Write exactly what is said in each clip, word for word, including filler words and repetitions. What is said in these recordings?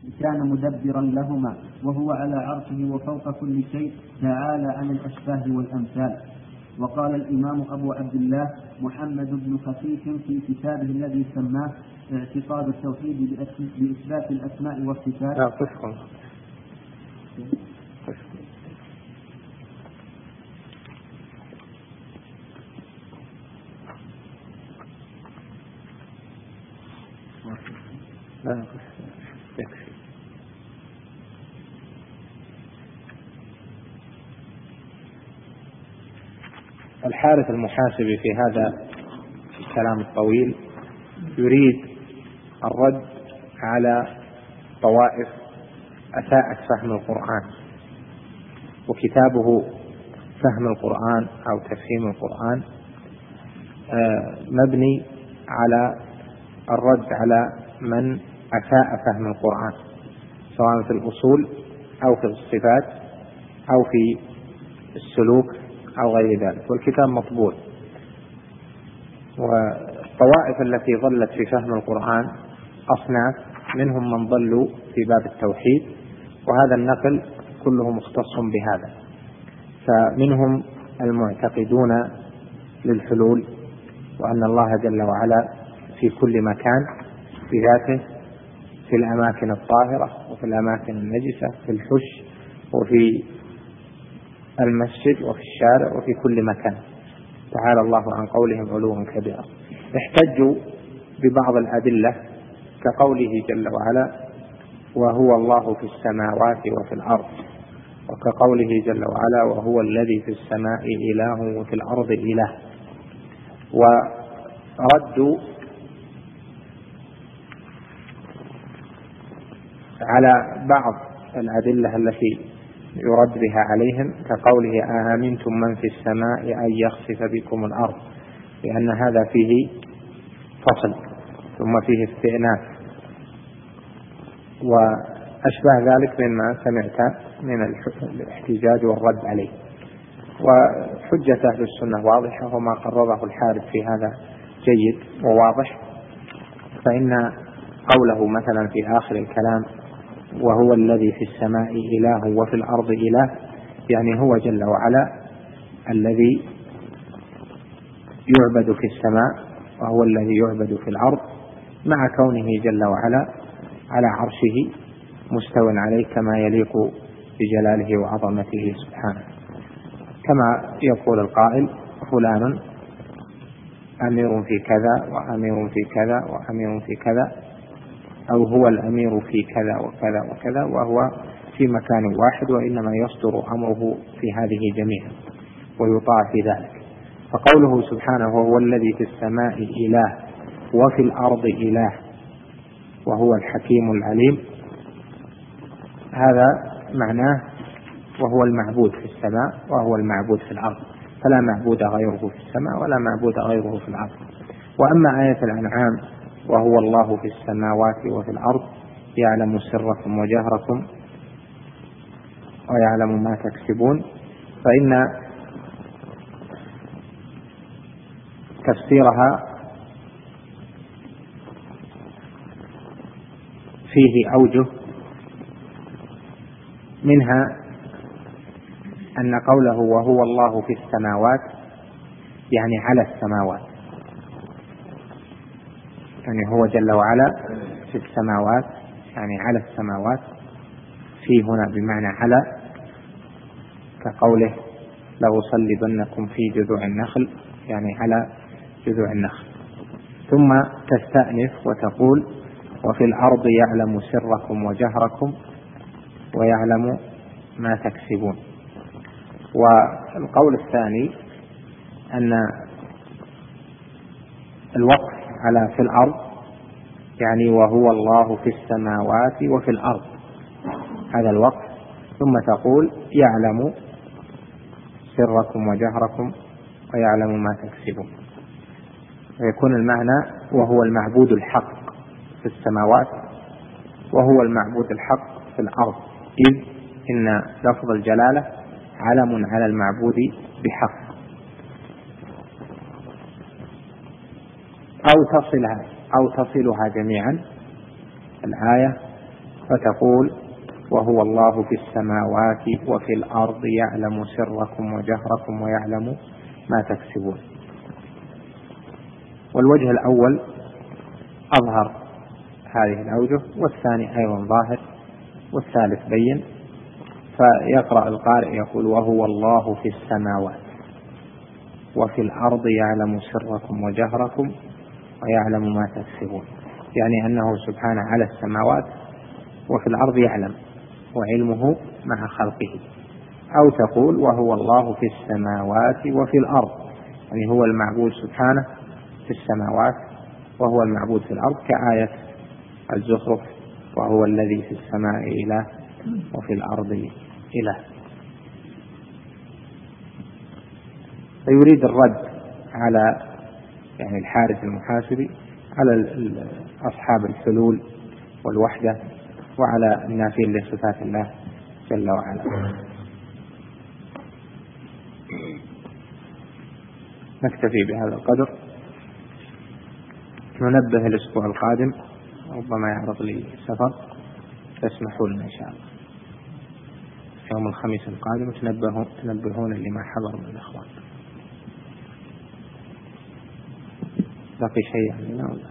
كان مدبرا لهما وهو على عرشه وفوق كل شيء تعالى عن الأشباه والأمثال. وقال الإمام أبو عبد الله محمد بن خفيف في كتابه الذي سماه اعتقاد التوحيد بإثبات الأسماء والصفات لا قسم لا يكفي. الحارث المحاسبي في هذا الكلام الطويل يريد الرد على طوائف أساءت فهم القرآن، وكتابه فهم القرآن أو تفهيم القرآن مبني على الرد على من أساء فهم القرآن سواء في الأصول أو في الصفات أو في السلوك أو غير ذلك، والكتاب مطبوع. والطوائف التي ضلت في فهم القرآن أصناف، منهم من ضلوا في باب التوحيد، وهذا النقل كله مختص بهذا. فمنهم المعتقدون للحلول، وأن الله جل وعلا في كل مكان بذاته، في الأماكن الطاهرة وفي الأماكن النجسة، في الحش وفي المسجد وفي الشارع وفي كل مكان، تعالى الله عن قولهم علوا كبيرا. احتجوا ببعض الأدلة كقوله جل وعلا وهو الله في السماوات وفي الأرض، وكقوله جل وعلا وهو الذي في السماء إله وفي الأرض إله. وردوا على بعض الأدلة التي يرد بها عليهم كقوله أأمنتم من في السماء أن يخسف بكم الأرض، لأن هذا فيه فصل ثم فيه استئناف وأشبه ذلك مما سمعت من الاحتجاج والرد عليه. وحجة أهل السنة واضحة، وما قرره الحارث في هذا جيد وواضح. فإن قوله مثلا في آخر الكلام وهو الذي في السماء إله وفي الأرض إله، يعني هو جل وعلا الذي يعبد في السماء وهو الذي يعبد في الأرض، مع كونه جل وعلا على عرشه مستو عليه كما يليق بجلاله وعظمته سبحانه. كما يقول القائل فلان أمير في كذا وأمير في كذا وأمير في كذا، أو هو الأمير في كذا وكذا وكذا، وهو في مكان واحد، وإنما يصدر أمره في هذه جميعا ويطاع في ذلك. فقوله سبحانه وهو الذي في السماء إله وفي الأرض إله وهو الحكيم العليم، هذا معناه وهو المعبود في السماء وهو المعبود في الأرض، فلا معبود غيره في السماء ولا معبود غيره في الأرض. وأما آية الأنعام وهو الله في السماوات وفي الأرض يعلم سركم وجهركم ويعلم ما تكسبون، فإن تفسيرها فيه أوجه، منها أن قوله وهو الله في السماوات يعني على السماوات، يعني هو جل وعلا في السماوات يعني على السماوات، في هنا بمعنى على، كقوله لأصلبنكم في جذوع النخل يعني على جذوع النخل. ثم تستأنف وتقول وفي الأرض يعلم سركم وجهركم ويعلم ما تكسبون. والقول الثاني أن الوقف على في الأرض يعني وهو الله في السماوات وفي الأرض، هذا الوقف، ثم تقول يعلم سركم وجهركم ويعلم ما تكسبون، ويكون المعنى وهو المعبود الحق في السماوات وهو المعبود الحق في الأرض، إذ إن لفظ الجلالة علم على المعبود بحق. أو تصلها أو تصلها جميعا الآية فتقول وهو الله في السماوات وفي الأرض يعلم سركم وجهركم ويعلم ما تكسبون. والوجه الأول أظهر هذه الأوجه، والثاني أيضا ظاهر، والثالث بين. فيقرأ القارئ يقول وهو الله في السماوات وفي الأرض يعلم سركم وجهركم ويعلم ما تكسبون، يعني أنه سبحانه على السماوات وفي الأرض يعلم، وعلمه مع خلقه. أو تقول وهو الله في السماوات وفي الأرض، يعني هو المعبود سبحانه في السماوات وهو المعبود في الأرض، كآية الزخرف وهو الذي في السماء إله وفي الأرض إله. فيريد الرد على يعني الحارث المحاسبي، على أصحاب الحلول والوحدة، وعلى النافين لصفات الله جل وعلا. نكتفي بهذا القدر، ننبه الأسبوع القادم، ربما يعرض لي سفر فاسمحوا لنا إن شاء الله يوم الخميس القادم تنبهون تنبهون لما حضر من الإخوان. بقي شيء عندنا ولا؟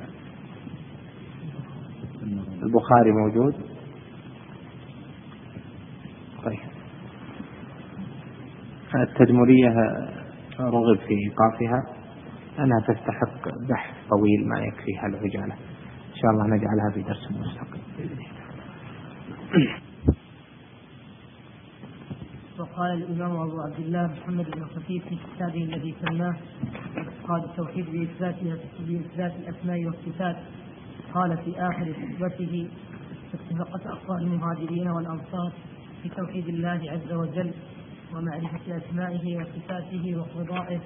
البخاري موجود؟ طيب. التدمرية رغب في إيقافها، أنها تستحق بحث طويل ما يكفيها العجالة، إن شاء الله نجعلها في درس مستقل. وقال الإمام أبو عبد الله محمد بن خفيف في كتابه الذي سماه اعتقاد التوحيد بإثبات الأسماء والصفات، قال في آخر خطبته: اتفقت أقوال المهاجرين والأنصار في توحيد الله عز وجل ومعرفة أسمائه وصفاته وقضائه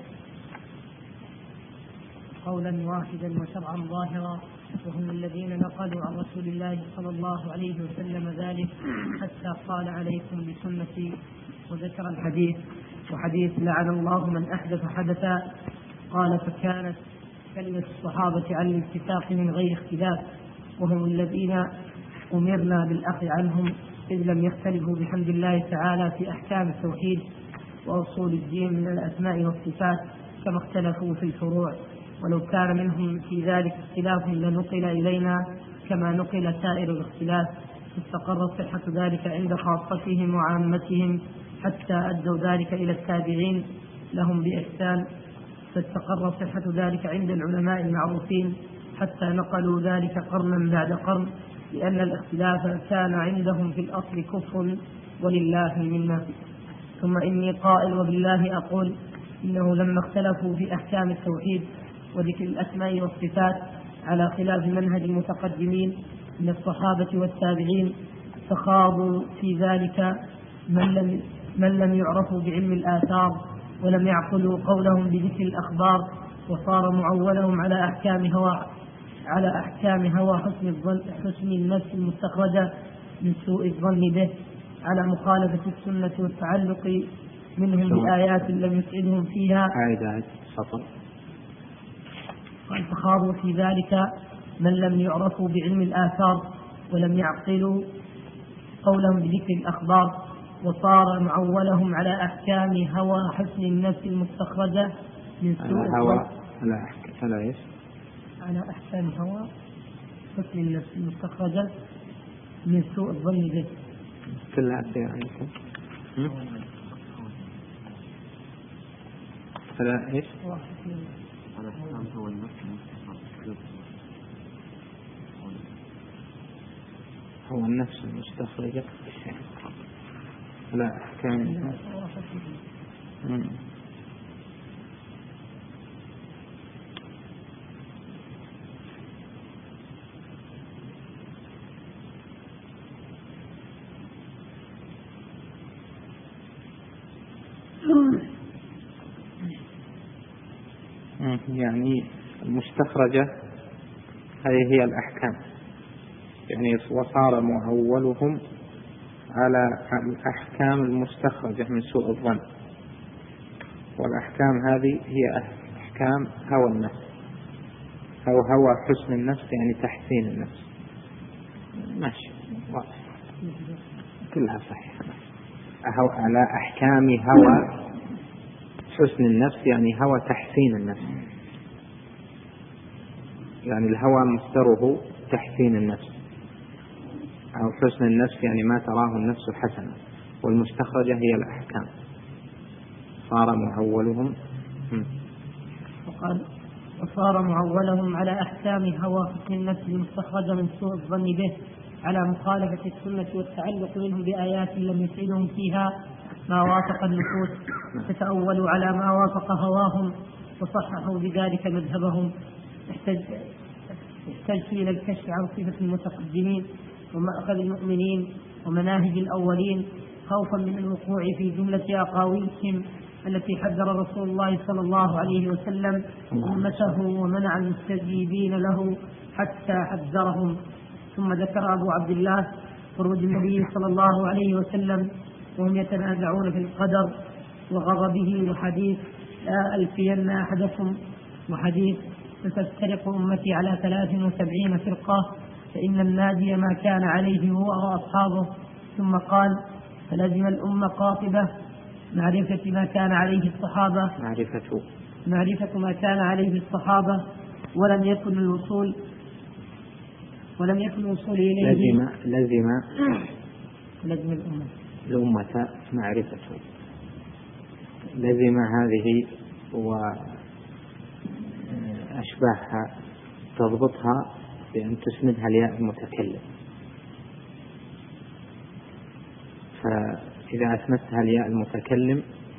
قولا واحدا وشرعا ظاهرا، وهم الذين نقلوا عن رسول الله صلى الله عليه وسلم ذلك حتى قال عليكم بسنتي، وذكر الحديث وحديث لعن الله من أحدث حدثا. قال: فكانت كلمة الصحابة عن الاتفاق من غير اختلاف، وهم الذين أمرنا بالأخذ عنهم، إذ لم يختلفوا بحمد الله تعالى في أحكام التوحيد وأصول الدين من الأسماء والصفات كما اختلفوا في الفروع، ولو كان منهم في ذلك اختلاف لنقل إلينا كما نقل سائر الاختلاف، استقرت صحة ذلك عند خاصتهم وعامتهم حتى أدوا ذلك إلى التابعين لهم بإحسان، فاستقر صحة ذلك عند العلماء المعروفين حتى نقلوا ذلك قرنا بعد قرن، لأن الاختلاف كان عندهم في الأصل كفر ولله المنة. ثم إني قائل وبالله أقول: إنه لما اختلفوا في أحكام التوحيد وذكر الأسماء والصفات على خلاف منهج المتقدمين من الصحابة والتابعين، فخاضوا في ذلك من لم, من لم يعرفوا بعلم الآثار ولم يعقلوا قولهم بذكر الأخبار، وصار معولهم على أحكام هوى على أحكام هوى حسن الظن حسن النفس المستخرجة من سوء الظن به، على مخالفة السنة والتعلق منهم بآيات لم يسعدهم فيها. قال: فخاضوا في ذلك من لم يعرفوا بعلم الآثار ولم يعقلوا قولهم بذكر الأخبار، وصار معولهم على أحكام هوى حسن النفس المستخرجة من سوء الظن على على أحكام هوى حسن النفس المستخرجة من سوء الظن به. كلها أشياء عندكم فلا إيش؟ على أحكام هوى النفس المستخرجة هو النفس المستخرجة لا أحكام يعني المستخرجة هذه هي الأحكام، يعني وصار معولهم على الأحكام المستخرجة من سوء الظن، والأحكام هذه هي أحكام هوى النفس أو هوى حسن النفس، يعني تحسين النفس. ماشي كلها صحيحة. على أحكام هوى حسن النفس، يعني هوى تحسين النفس، يعني الهوى مصدره تحسين النفس، أو حسن النفس يعني ما تراه النفس حسنا، والمستخرجة هي الأحكام. صار معولهم وقال وصار معولهم على أحكام هوى حسن النفس المستخرجة من سوء الظن به، على مخالفة السنة والتعلق منهم بآيات لم يفيدهم فيها ما وافق النفوس، فتأولوا على ما وافق هواهم وصححوا بذلك مذهبهم. احتجت إلى الكشف عن صفة المتقدمين ومأخذ المؤمنين ومناهج الأولين، خوفا من الوقوع في جملة أقاويلهم التي حذر رسول الله صلى الله عليه وسلم أمته ومنع المستجيبين له حتى حذرهم. ثم ذكر أبو عبد الله خروج النبي صلى الله عليه وسلم وهم يتنازعون في القدر وغضبه، وحديث لا ألفين أحدكم، وحديث ستفترق أمتي على ثلاث وسبعين فرقة فإن الناجي ما كان عليه هو وأصحابه. ثم قال فلزم الأمة قاطبة معرفة ما كان عليه الصحابة معرفة معرفة ما كان عليه الصحابة ولم يكن الوصول ولم يكن الوصول إليه لزم لزم لزم الأمة الأمة معرفة لزم هذه وأشباهها تضبطها بأن تسندها لياء المتكلم، فإذا أسندتها لياء المتكلم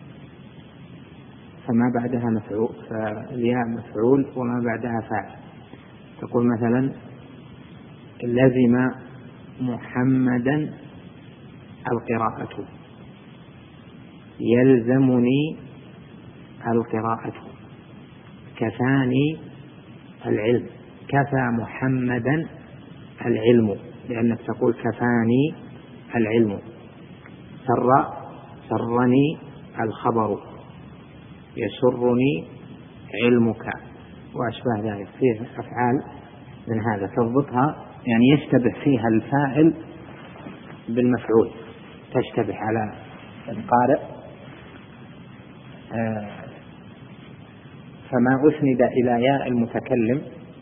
فما بعدها مفعول، فالياء مفعول وما بعدها فاعل. تقول مثلا لزم محمدا القراءة، يلزمني القراءة، كفاني العلم، كفى محمدا العلم، لأنك تقول كفاني العلم. سر سرني الخبر، يسرني علمك، وأشباه ذلك. فيه أفعال من هذا تضبطها، يعني يشتبه فيها الفاعل بالمفعول، تشتبه على القارئ. فما أسند إلى ياء المتكلم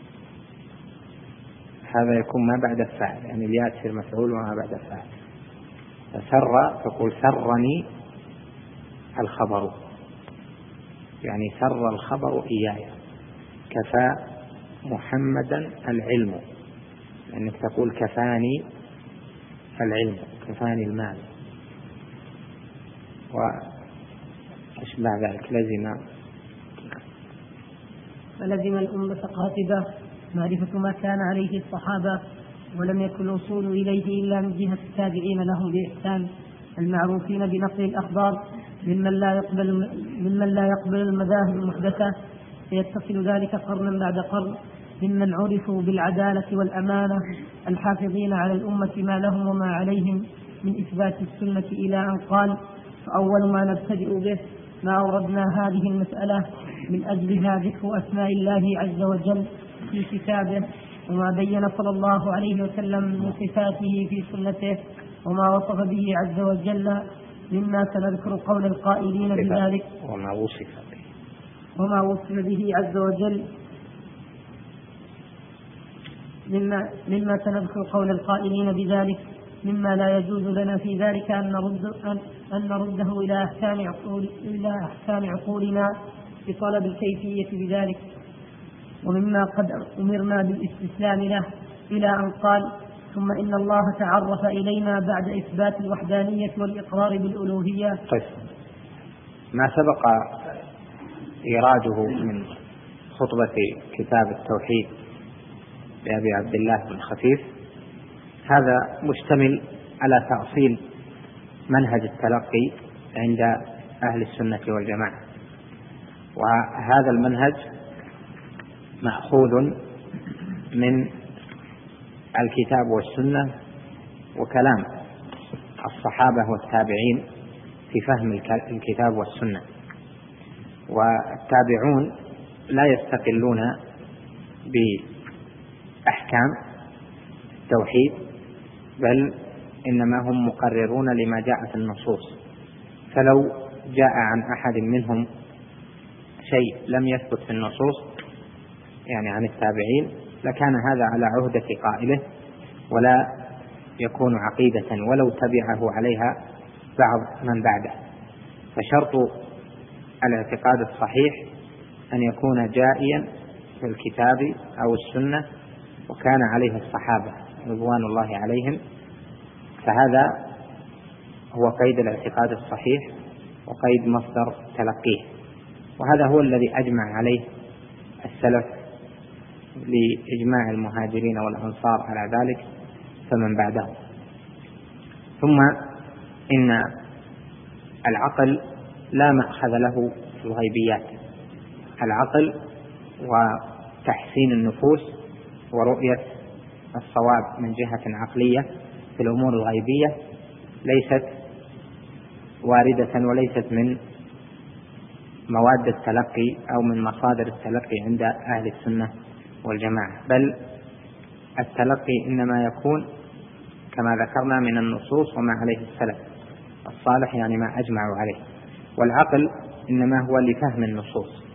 هذا يكون ما بعد الفاعل، يعني الياء تصير مفعول وما بعد الفاعل. فسر تقول سرني الخبر، يعني سر الخبر إياي. كفى محمدا العلم، لأنك تقول كفاني العلم، كفاني المال، وأشبه ذلك. لزم فلزم الأمة قاطبة معرفة ما كان عليه الصحابة، ولم يكن الوصول إليه إلا من جهة التابعين لهم بإحسان المعروفين بنقل الأخبار ممن لا يقبل ممن لا يقبل المذاهب المحدثة، فيتصل ذلك قرنا بعد قرن، ممن عرفوا بالعدالة والأمانة الحافظين على الأمة ما لهم وما عليهم من إثبات السنة، إلى أن قال فأول ما نبتدئ به ما أوردنا هذه المسألة من أجلها ذكر أسماء الله عز وجل في كتابه، وما بين صلى الله عليه وسلم من صفاته في سنته، وما وصف به عز وجل، مما سنذكر قول القائلين بذلك وما وصف به وما وصف به عز وجل مما, مما سنذكر قول القائلين بذلك، مما لا يجوز لنا في ذلك أن, نرد أن, أن نرده إلى أحكام, عقول إلى أحكام عقولنا بطلب الكيفية بذلك، ومما قد أمرنا بالاستسلام له، إلى أن قال ثم إن الله تعرف إلينا بعد إثبات الوحدانية والإقرار بالألوهية. طيب، ما سبق إيراده من خطبة كتاب التوحيد لأبي عبد الله بن خفيف هذا مشتمل على تأصيل منهج التلقي عند أهل السنة والجماعة، وهذا المنهج مأخوذ من الكتاب والسنة وكلام الصحابة والتابعين في فهم الكتاب والسنة. والتابعون لا يستقلون بأحكام التوحيد بل إنما هم مقررون لما جاء في النصوص. فلو جاء عن أحد منهم شيء لم يثبت في النصوص يعني عن التابعين لكان هذا على عهدة قائله ولا يكون عقيدة ولو تبعه عليها بعض من بعده. فشرط الاعتقاد الصحيح أن يكون جائيا في الكتاب أو السنة وكان عليه الصحابة رضوان الله عليهم، فهذا هو قيد الاعتقاد الصحيح وقيد مصدر تلقيه، وهذا هو الذي أجمع عليه السلف لإجماع المهاجرين والأنصار على ذلك فمن بعدهم. ثم إن العقل لا مأخذ له في الغيبيات. العقل وتحسين النفوس ورؤية الصواب من جهة عقلية في الأمور الغيبية ليست واردة وليست من مواد التلقي أو من مصادر التلقي عند أهل السنة والجماعة، بل التلقي إنما يكون كما ذكرنا من النصوص وما عليه السلف الصالح يعني ما أجمعوا عليه، والعقل إنما هو لفهم النصوص.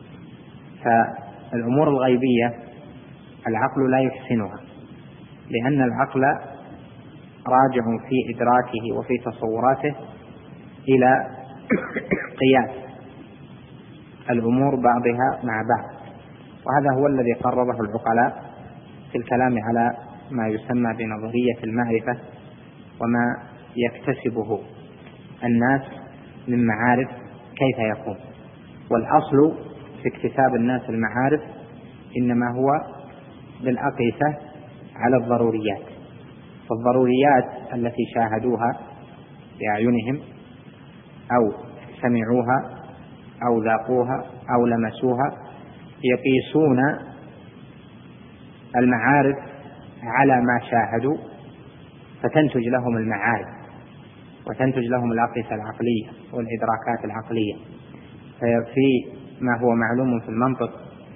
فالأمور الغيبية العقل لا يحسنها، لأن العقل راجع في إدراكه وفي تصوراته إلى قياس الأمور بعضها مع بعض، وهذا هو الذي قرره العقلاء في الكلام على ما يسمى بنظرية المعرفة وما يكتسبه الناس من معارف كيف يكون. والأصل في اكتساب الناس المعارف إنما هو بالأقيسة على الضروريات، فالضروريات التي شاهدوها بأعينهم أو سمعوها أو ذاقوها أو لمسوها يقيسون المعارف على ما شاهدوا فتنتج لهم المعارف وتنتج لهم الأقيسة العقلية والإدراكات العقلية. في ما هو معلوم في المنطق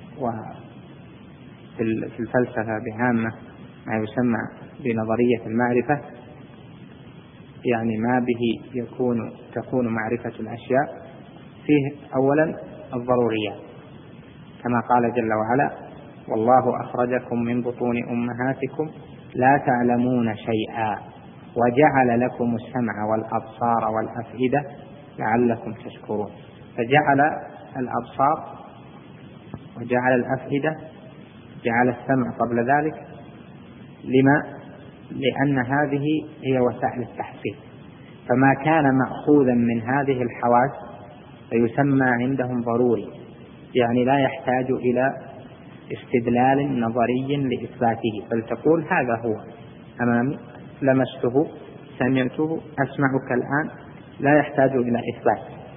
وفي الفلسفة بعامة ما يسمى بنظرية المعرفة، يعني ما به يكون تكون معرفة الأشياء فيه أولا الضروريات، كما قال جل وعلا: والله أخرجكم من بطون أمهاتكم لا تعلمون شيئا وجعل لكم السمع والأبصار والأفئدة لعلكم تشكرون. فجعل الأبصار وجعل الأفئدة، جعل السمع قبل ذلك، لما؟ لأن هذه هي وسائل التحصيل، فما كان مأخوذا من هذه الحواس فيسمى عندهم ضروري، يعني لا يحتاج إلى استدلال نظري لإثباته، بل تقول هذا هو أمامي، لمسته، سمعته، أسمعك الآن، لا يحتاج إلى إثبات.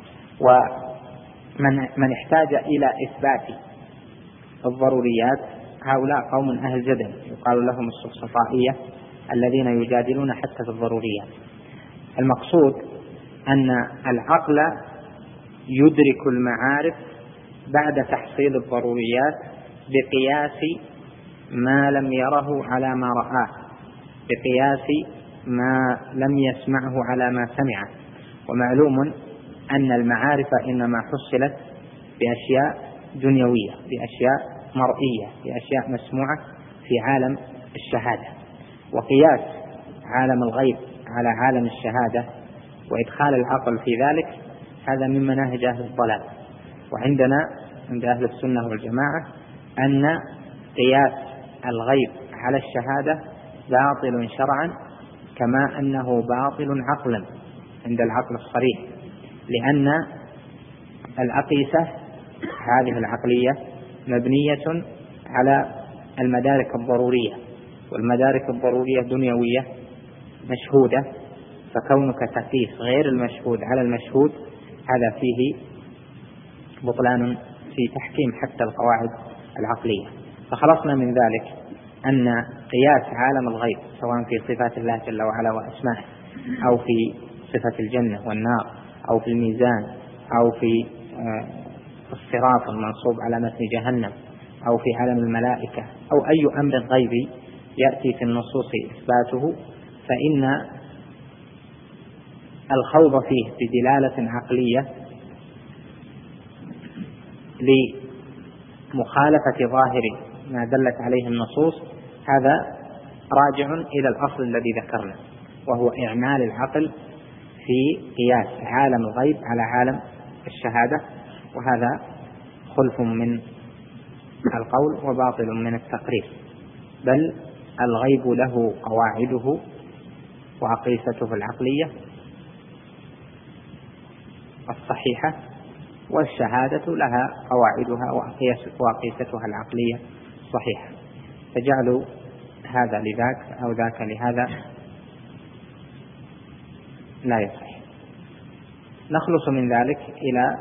ومن من احتاج إلى إثبات الضروريات هؤلاء قوم أهل جدل، يقال لهم السفسطائية الذين يجادلون حتى في الضروريات. المقصود أن العقل يدرك المعارف بعد تحصيل الضروريات بقياس ما لم يره على ما رآه، بقياس ما لم يسمعه على ما سمعه. ومعلوم أن المعارف إنما حصلت بأشياء دنيوية، بأشياء مرئية، بأشياء مسموعة في عالم الشهادة، وقياس عالم الغيب على عالم الشهادة وإدخال العقل في ذلك هذا من مناهج أهل الضلال. وعندنا عند أهل السنة والجماعة أن قياس الغيب على الشهادة باطل شرعا كما أنه باطل عقلا عند العقل الصريح، لأن الأقيسة هذه العقلية مبنية على المدارك الضرورية، والمدارك الضرورية دنيوية مشهودة، فكونك تقيس غير المشهود على المشهود هذا فيه بطلان في تحكيم حتى القواعد العقلية. فخلصنا من ذلك أن قياس عالم الغيب سواء في صفات الله جل وعلا وأسمائه أو في صفة الجنة والنار أو في الميزان أو في الصراط المنصوب على متن جهنم أو في عالم الملائكة أو أي أمر غيبي يأتي في النصوص إثباته، فإن الخوض فيه بدلالة عقلية لمخالفة ظاهر ما دلت عليه النصوص هذا راجع إلى الأصل الذي ذكرنا، وهو إعمال العقل في قياس عالم الغيب على عالم الشهادة، وهذا خلف من القول وباطل من التقرير، بل الغيب له قواعده وأقيسته العقلية الصحيحة، والشهادة لها قواعدها وأقيستها العقلية الصحيحة، فجعلوا هذا لذاك أو ذاك لهذا لا يصح. نخلص من ذلك إلى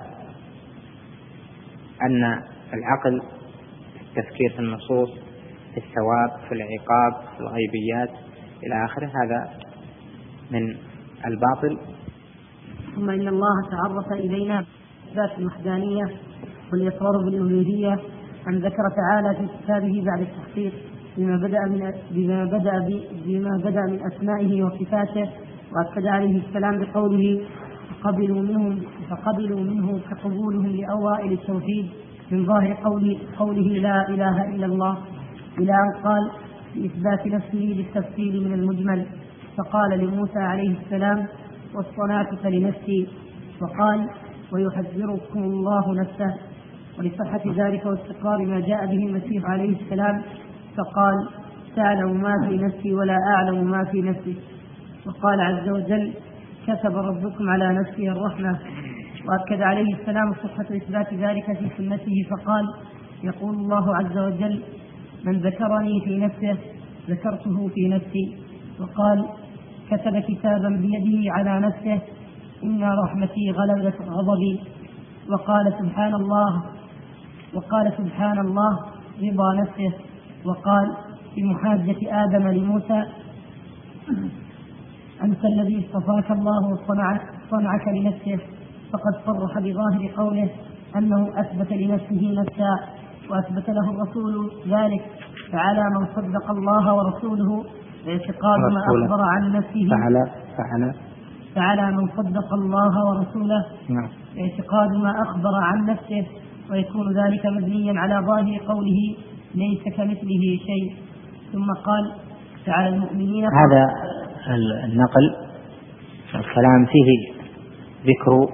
أن العقل في التفكير في النصوص، في الثواب، في العقاب، في الغيبيات إلى آخره، هذا من الباطل. ثم إن الله تعرف إلينا إثبات الوحدانية والإقرار بالألوهية أن ذكر تعالى في كتابه بعد التحقيق بما بدأ من بما بدأ بما بدأ من أسمائه وصفاته، وأكد عليه السلام بقوله فقبلوا منهم فقبلوا منه كقبولهم لأوائل التوحيد من ظاهر قوله, قوله لا إله إلا الله، إلى أن قال بإثبات نفسه للتفصيل من المجمل، فقال لموسى عليه السلام واصطنعتك لنفسي، وقال ويحذركم الله نفسه. ولصحة ذلك واستقرار ما جاء به المسيح عليه السلام فقال تعلم ما في نفسي ولا أعلم ما في نفسك. وقال عز وجل كتب ربكم على نفسه الرحمة. وأكد عليه السلام صحة إثبات ذلك في سنته فقال يقول الله عز وجل من ذكرني في نفسه ذكرته في نفسي. وقال كتب كتابا بيده على نفسه إن رحمتي غلبت غضبي. وقال سبحان الله وقال سبحان الله رضا نفسه. وقال في محاجة آدم لموسى أنت الذي اصطفاك الله وصنعك لنفسه، فقد صرح بظاهر قوله أنه أثبت لنفسه نفسا، وأثبت له الرسول ذلك، فعلى من صدق الله ورسوله اعتقاد ما أخبر عن نفسه فعلى فعلى فعلى من صدق الله ورسوله نعم. اعتقاد ما أخبر عن نفسه، ويكون ذلك مبنيا على ظاهر قوله ليس كمثله شيء. ثم قال فعلى المؤمنين. هذا النقل الكلام فيه ذكر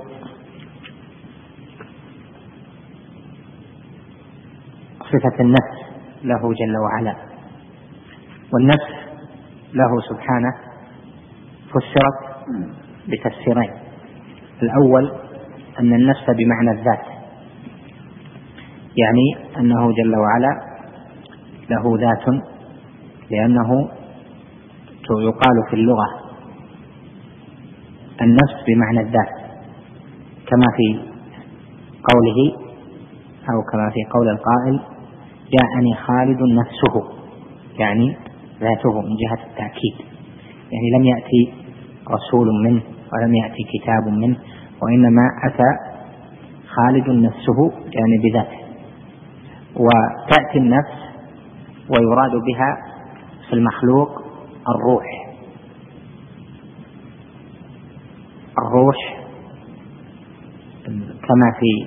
صفة النفس له جل وعلا، والنفس له سبحانه فسرت بتفسيرين. الأول أن النفس بمعنى الذات، يعني أنه جل وعلا له ذات، لأنه يقال في اللغة النفس بمعنى الذات، كما في قوله أو كما في قول القائل جاءني خالد نفسه، يعني ذاته من جهة التأكيد، يعني لم يأتي رسول منه ولم يأتي كتاب منه، وإنما أتى خالد نفسه يعني بذاته. وتأتي النفس ويراد بها في المخلوق الروح، الروح كما في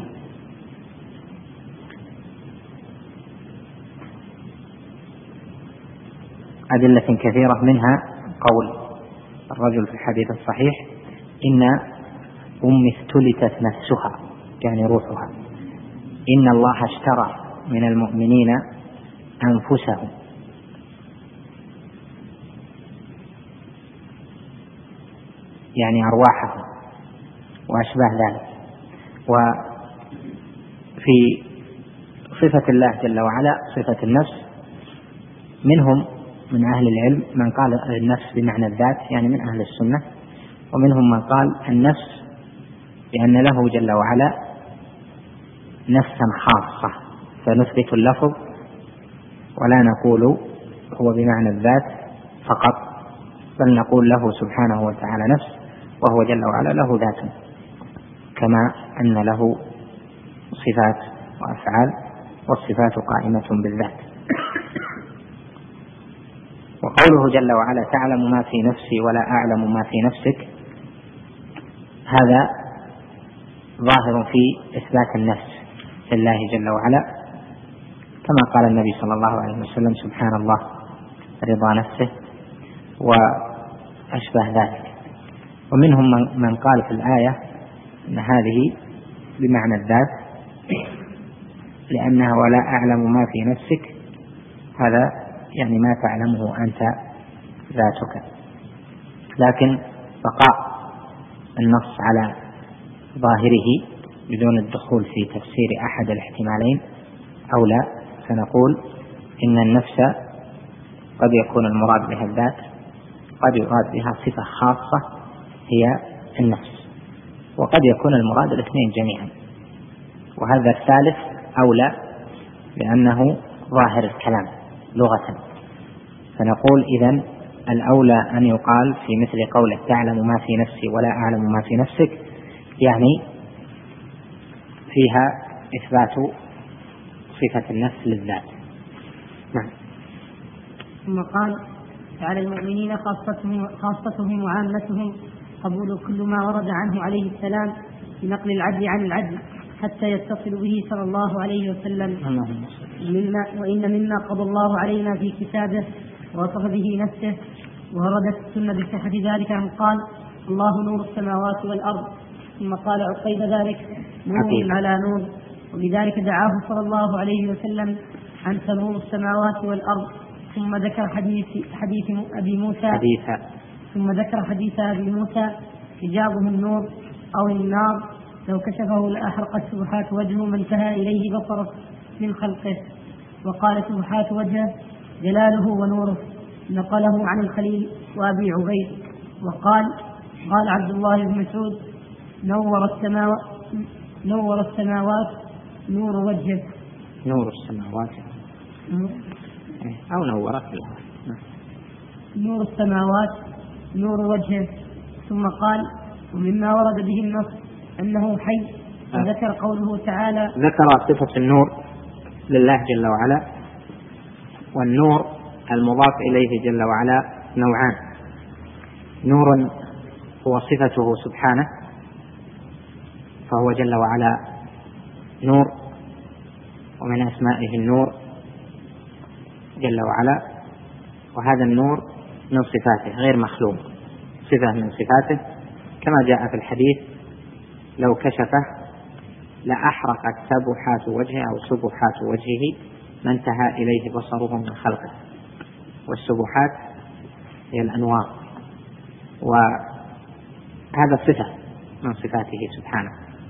أدلة كثيرة، منها قول الرجل في الحديث الصحيح إن أمي افتلتت نفسها يعني روحها، إن الله اشترى من المؤمنين أنفسهم، يعني أرواحهم وأشباه ذلك. وفي صفة الله جل وعلا صفة النفس، منهم من أهل العلم من قال النفس بمعنى الذات يعني من أهل السنة، ومنهم من قال النفس لأن له جل وعلا نفسا خاصة، فنثبت اللفظ ولا نقول هو بمعنى الذات فقط، بل نقول له سبحانه وتعالى نفس، وهو جل وعلا له ذات، كما أن له صفات وأفعال، والصفات قائمة بالذات. وقول قوله جل وعلا تعلم ما في نفسي ولا أعلم ما في نفسك، هذا ظاهر في إثبات النفس لله جل وعلا، كما قال النبي صلى الله عليه وسلم سبحان الله رضا نفسه وأشبه ذلك. ومنهم من قال في الآية أن هذه بمعنى الذات، لأنها ولا أعلم ما في نفسك، هذا يعني ما تعلمه أنت ذاتك. لكن بقاء النص على ظاهره بدون الدخول في تفسير أحد الاحتمالين أولى، فنقول إن النفس قد يكون المراد بها الذات، قد يراد بها صفة خاصة هي النفس، وقد يكون المراد الاثنين جميعا، وهذا الثالث أولى لأنه ظاهر الكلام لغة. فنقول إذن الأولى أن يقال في مثل قوله تعلم ما في نفسي ولا أعلم ما في نفسك، يعني فيها إثبات صفة النفس للذات. نعم. ثم قال على المؤمنين خاصتهم, خاصتهم وعامتهم قبول كل ما ورد عنه عليه السلام بنقل العدل عن العدل حتى يتصل به صلى الله عليه وسلم، مما وإن مما قضى الله علينا في كتابه ووصف به نفسه ووردت السنة بصحة ذلك أن قال الله نور السماوات والأرض، ثم قال عقيب ذلك نور على نور، وبذلك دعاه صلى الله عليه وسلم أنت نور السماوات والأرض. ثم ذكر حديث, حديث أبي موسى حديث ثم ذكر حديث أبي موسى حجابه النور أو النار لو كشفه لأحرقت سبحات وجهه ما انتهى إليه بصره من خلقه. وقال سبحات وجهه جلاله ونوره، نقله عن الخليل وأبي عبيد. وقال قال عبد الله بن مسعود نور السماوات نور السماوات نور وجهه. نور السماوات أو نورت نور السماوات نور وجهه. ثم قال ومما ورد به النص أنه حي، وذكر قوله تعالى ذكر صفة النور لله جل وعلا. والنور المضاف إليه جل وعلا نوعان: نور هو صفته سبحانه فهو جل وعلا نور، ومن أسمائه النور جل وعلا، وهذا النور من صفاته غير مخلوق، صفة من صفاته، كما جاء في الحديث لو كشفه لأحرقت سبحات وجهه أو سبحات وجهه ما انتهى إليه بصره من خلقه. والسبحات هي الأنوار، وهذا صفة من صفاته سبحانه.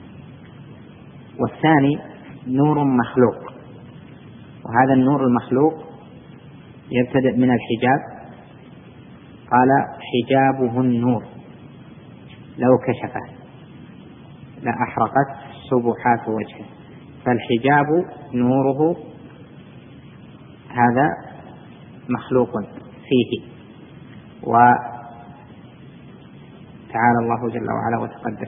والثاني نور مخلوق، وهذا النور المخلوق يبتدئ من الحجاب، قال حجابه النور لو كشفه لأحرقت سبحات وجهه، فالحجاب نوره هذا مخلوق فيه، وتعالى الله جل وعلا وتقدس.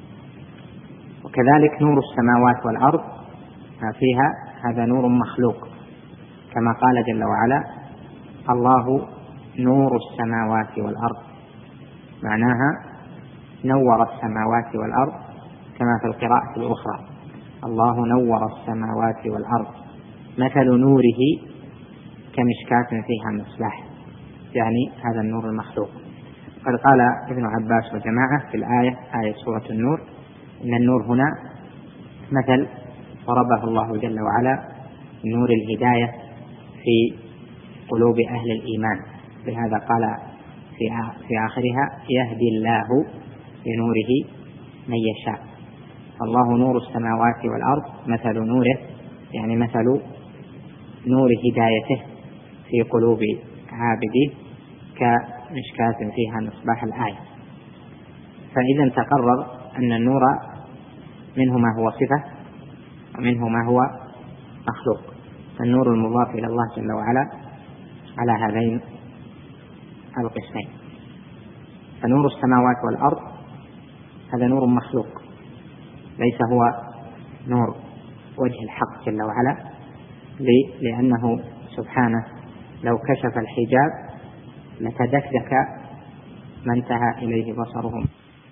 وكذلك نور السماوات والأرض ما فيها هذا نور مخلوق، كما قال جل وعلا الله نور السماوات والأرض، معناها نور السماوات والأرض، كما في القراءة الأخرى الله نور السماوات والأرض مثل نوره كمشكاة فيها مصباح، يعني هذا النور المخلوق. قد قال ابن عباس وجماعة في الآية آية سورة النور إن النور هنا مثل ضربه الله جل وعلا نور الهداية في قلوب أهل الإيمان، لهذا قال في آخرها يهدي الله بنوره من يشاء. الله نور السماوات والأرض مثل نوره يعني مثل نور هدايته في قلوب عابديه كمشكاة فيها مصباح الآية. فإذا تقرر أن النور منه ما هو صفة ومنه ما هو مخلوق. النور المضاف إلى الله جل وعلا على هذين القسمين. فنور السماوات والأرض هذا نور مخلوق، ليس هو نور وجه الحق جل وعلا، لأنه سبحانه لو كشف الحجاب لتدكدك ما انتهى إليه بصرهم.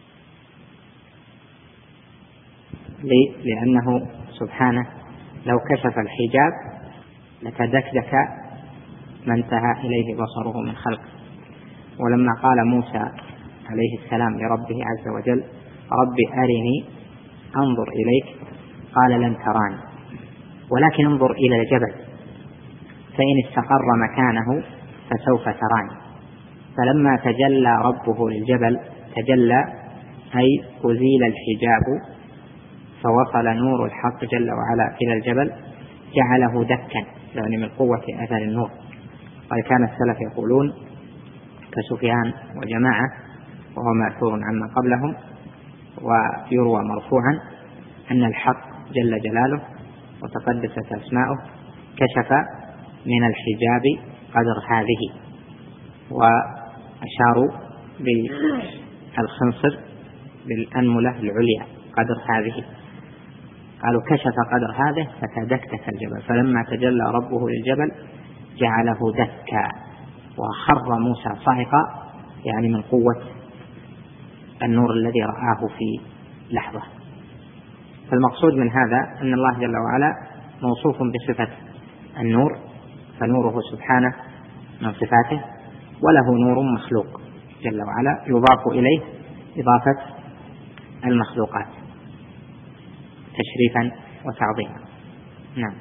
ليه؟ لأنه سبحانه لو كشف الحجاب لتدكدك ما انتهى إليه بصره من خلقه. ولما قال موسى عليه السلام لربه عز وجل رب أرني أنظر إليك قال لن تراني ولكن انظر إلى الجبل فإن استقر مكانه فسوف تراني. فلما تجلى ربه للجبل تجلى أي أزيل الحجاب فوصل نور الحق جل وعلا إلى الجبل جعله دكا، يعني من قوة أثر النور. وكان السلف يقولون كسفيان وجماعة وهو مأثور عما قبلهم ويروى مرفوعا أن الحق جل جلاله وتقدست أسماؤه كشف من الحجاب قدر هذه، وأشاروا بالخنصر بالأنملة العليا قدر هذه، قالوا كشف قدر هذه فتدكتك الجبل. فلما تجلى ربه للجبل جعله دكا وخر موسى صعقا، يعني من قوة النور الذي رآه في لحظة. فالمقصود من هذا أن الله جل وعلا موصوف بصفة النور، فنوره سبحانه من صفاته، وله نور مخلوق جل وعلا يضاف إليه إضافة المخلوقات تشريفا وتعظيما. نعم.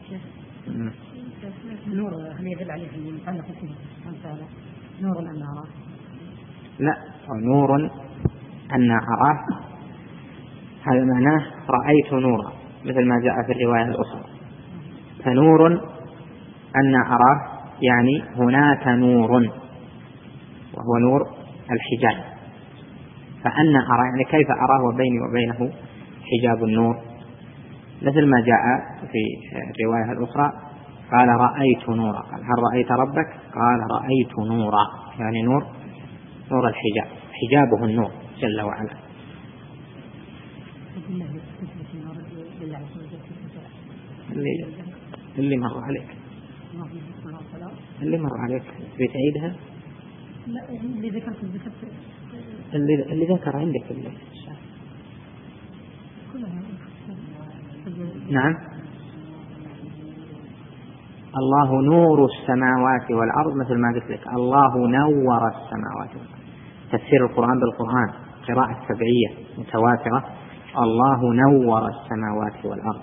نور هل يدل عليه المتعلق به نور أن أراه؟ لا، نور أن أراه هذا معناه رأيت نورا مثل ما جاء في الرواية الأخرى. فنور أن أراه يعني هناك نور وهو نور الحجاب. فأن أرى يعني كيف أراه وبيني وبينه حجاب النور، مثل ما جاء في الرواية الأخرى قال رأيت نورا، قال هل رأيت ربك؟ قال رأيت نورا، يعني نور نور الحجاب، حجابه النور جل وعلا. اللي, اللي مر عليك اللي مر عليك بتعيدها؟ لا اللي ذكرت اللي, اللي ذكر عندك اللي. نعم. الله نور السماوات والأرض، مثل ما قلت لك الله نور السماوات والأرض. تفسير القرآن بالقرآن قراءة سبعية متواترة، الله نور السماوات والأرض.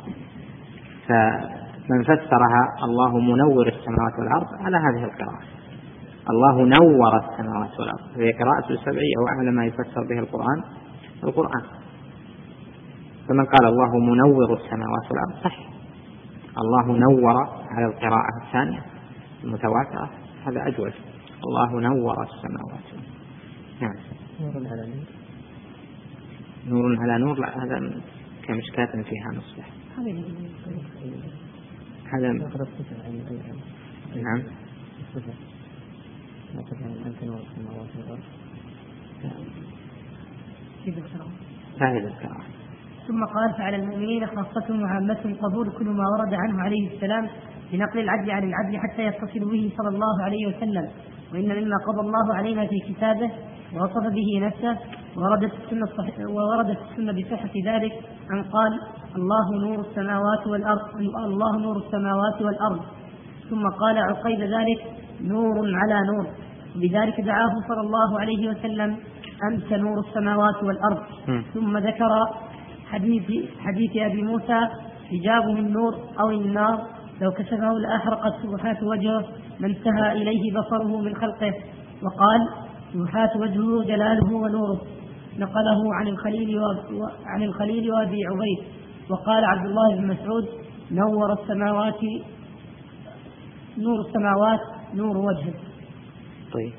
فمن فسرها الله منور السماوات والأرض على هذه القراءة، الله نور السماوات والأرض، هي قراءة السبعية وأعلى ما يفسر به القرآن القرآن. فمن قال الله منور السماوات والأرض صح، الله نور على القراءة الثانية المتواترة هذا أجوز، الله نور السماوات. نعم. نور على نور، نور على نور، لا هذا كمشكاة فيها مصباح. هذا نعم. هذه القراءة. ثم قال فعلى المؤمنين خاصة وعامة قبول كل ما ورد عنه عليه السلام بنقل العدل عن العدل حتى يتصل به صلى الله عليه وسلم. وإن مما قضى الله علينا في كتابه ووصف به نفسه ووردت السنة, ووردت السنة بصحة ذلك أن قال الله نور السماوات والأرض، الله نور السماوات والأرض. ثم قال عقيب ذلك نور على نور، بذلك دعاه صلى الله عليه وسلم أنت نور السماوات والأرض. م. ثم ذكر حديث, حديث أبي موسى حجابه النور أو النار لو كشفه لأحرقت سبحات وجهه ما انتهى إليه بصره من خلقه. وقال سبحات وجهه جلاله ونوره، نقله عن الخليل وعن الخليل وأبي عبيد. وقال عبد الله بن مسعود نور السماوات نور السماوات نور وجهه. طيب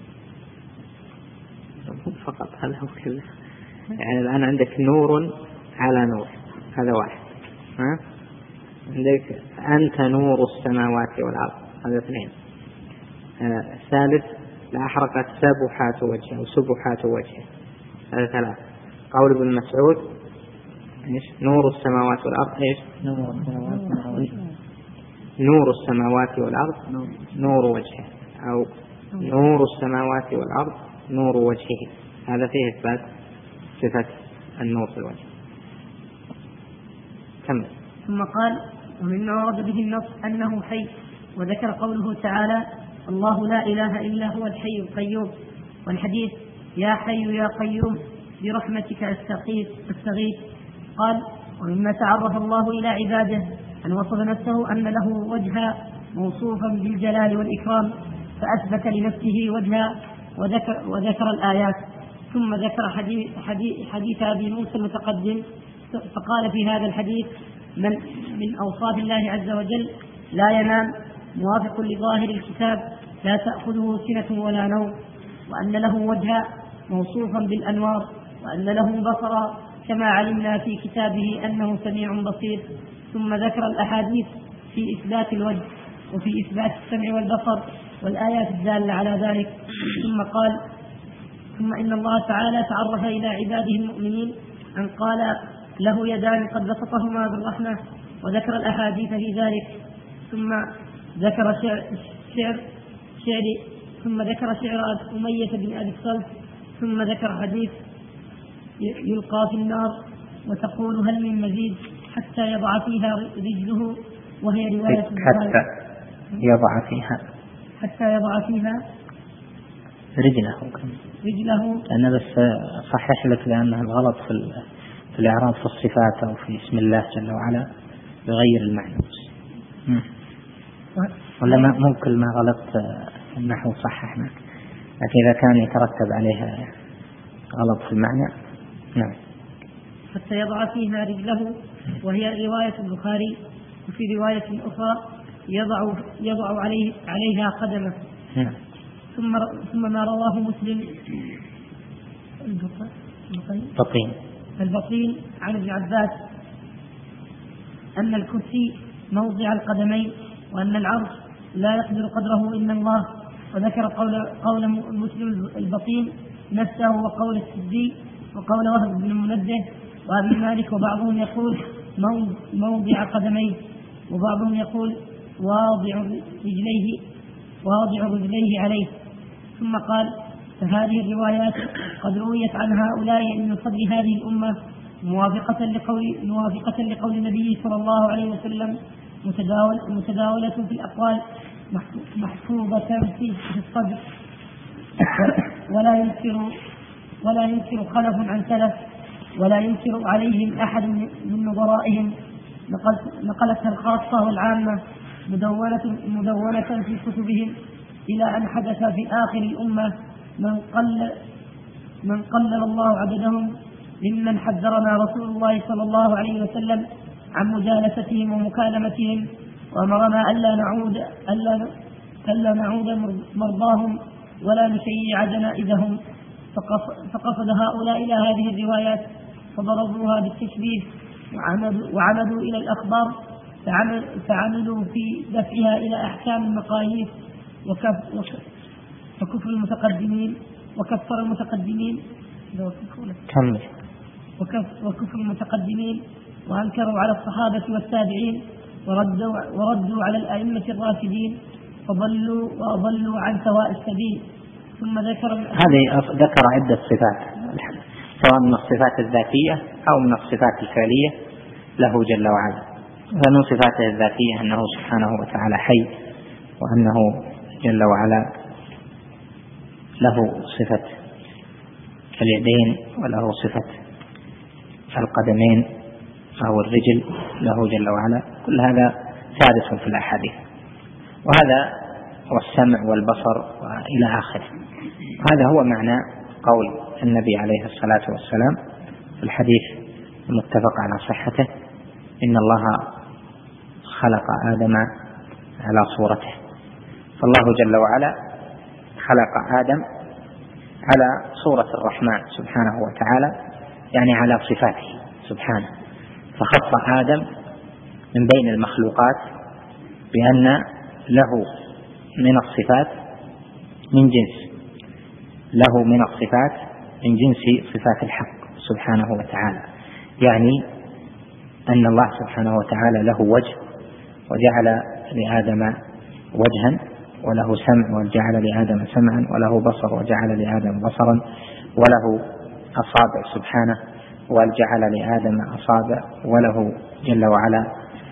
فقط هذا هو كله، يعني الآن عندك نور على نور هذا واحد، ها؟ عندك أنت نور السماوات والأرض هذا اثنين، آه الثالث لأحرقت سبحات وجهه أو سبحات وجهه هذا ثلاث. قول ابن مسعود إيش؟ نور السماوات والأرض إيش؟ نور السماوات والأرض نور السماوات والأرض نور وجهه، أو نور السماوات والأرض نور وجهه، هذا فيه إثبات صفة النور في الوجه. كمل. ثم قال: ومما ورد به النص أنه حي، وذكر قوله تعالى: الله لا إله إلا هو الحي القيوم، والحديث: يا حي يا قيوم برحمتك أستغيث أستغيث. قال: ومما تعرف الله إلى عباده أن وصف نفسه أن له وجها موصوفا بالجلال والإكرام، فأثبت لنفسه وجها وذكر, وذكر الآيات. ثم ذكر حديث, حديث, حديث أبي موسى المتقدم، فقال في هذا الحديث: من, من أوصاف الله عز وجل لا ينام، موافق لظاهر الكتاب، لا تأخذه سنة ولا نوم، وأن له وجها موصوفا بالأنوار، وأن له بصرا كما علمنا في كتابه أنه سميع بصير. ثم ذكر الأحاديث في إثبات الوجه وفي إثبات السمع والبصر والآيات الدالة على ذلك. ثم قال: ثم إن الله تعالى تعرف إلى عباده المؤمنين أن قال له يدان قد بسطهما بالرحمة، وذكر الأحاديث في ذلك. ثم ذكر شعر, شعر, شعر ثم ذكر شعر أمية بن أبي الصلت. ثم ذكر حديث: يلقى في النار وتقول هل من مزيد حتى يضع فيها رجله، وهي رواية حتى يضع فيها حتى يضع فيها رجله رجله أنا بس صحح لك لأنها الغلط في, في الإعراب في الصفات أو في اسم الله جل وعلا بغير المعنى، ولا ممكن ما غلط النحو صححنا، لكن إذا كان يترتب عليها غلط في المعنى. نعم. حتى يضع فيها رجله، وهي رواية البخاري. وفي رواية أخرى يضع يضع عليه عليها قدمه. نعم. ثم ثم ما رواه مسلم البطين البطين عن ابن عباس أن الكرسي موضع القدمين، وأن العرش لا يقدر قدره إلا الله. وذكر قول قول مسلم البطين نفسه، وقول السدي، وقول وهب بن منبه وابن مالك. وبعضهم يقول موضع قدميه، وبعضهم يقول واضع رجليه واضع رجليه عليه. ثم قال: فهذه الروايات قد رويت عن هؤلاء من صدر هذه الأمة موافقة لقول موافقة لقول النبي صلى الله عليه وسلم، متداول متداولة في الأقوال، محفوظة في الصدر، ولا ينكر ولا ينكر خلف عن سلف، ولا ينكر عليهم أحد من نظرائهم، نقلتها الخاصة والعامة مدونة مدونة في كتبهم، إلى أن حدث في آخر الأمة من قل من قلل الله عددهم، ممن حذرنا رسول الله صلى الله عليه وسلم عن مجالستهم ومكالمتهم، وأمرنا ألا نعود ألا ألا نعود مرضاهم ولا نشيع جنائزهم. فقصد هؤلاء إلى هذه الروايات فضربوها بالتشبيه، وعمدوا, وعمدوا إلى الأخبار، فعمل فعملوا في دفعها إلى أحكام المقاييس، وكف وكفر المتقدمين وكفر المتقدمين وكف وكفر المتقدمين وأنكروا على الصحابة والتابعين، وردوا, وردوا على الأئمة الراشدين، فضلوا وأضلوا عن سواء السبيل. ثم ذكر هذه ذكر عدة صفات، سواء من الصفات الذاتية أو من الصفات الفعلية له جل وعلا. فمن صفاته الذاتية أنه سبحانه وتعالى حي، وأنه جل وعلا له صفة اليدين، وله صفة القدمين أو الرجل له جل وعلا. كل هذا ثابت في الأحاديث، وهذا هو السمع والبصر وإلى آخره. هذا هو معنى قول النبي عليه الصلاة والسلام في الحديث المتفق على صحته: إن الله خلق آدم على صورته. فالله جل وعلا خلق آدم على صورة الرحمن سبحانه وتعالى، يعني على صفاته سبحانه. فخص آدم من بين المخلوقات بأن له من الصفات من جنس له من الصفات من جنس صفات الحق سبحانه وتعالى، يعني أن الله سبحانه وتعالى له وجه، وجعل لآدم وجها وله سمع وجعل لآدم سمعا، وله بصر وجعل لآدم بصرا، وله أصابع سبحانه وجعل لآدم أصابع، وله جل وعلا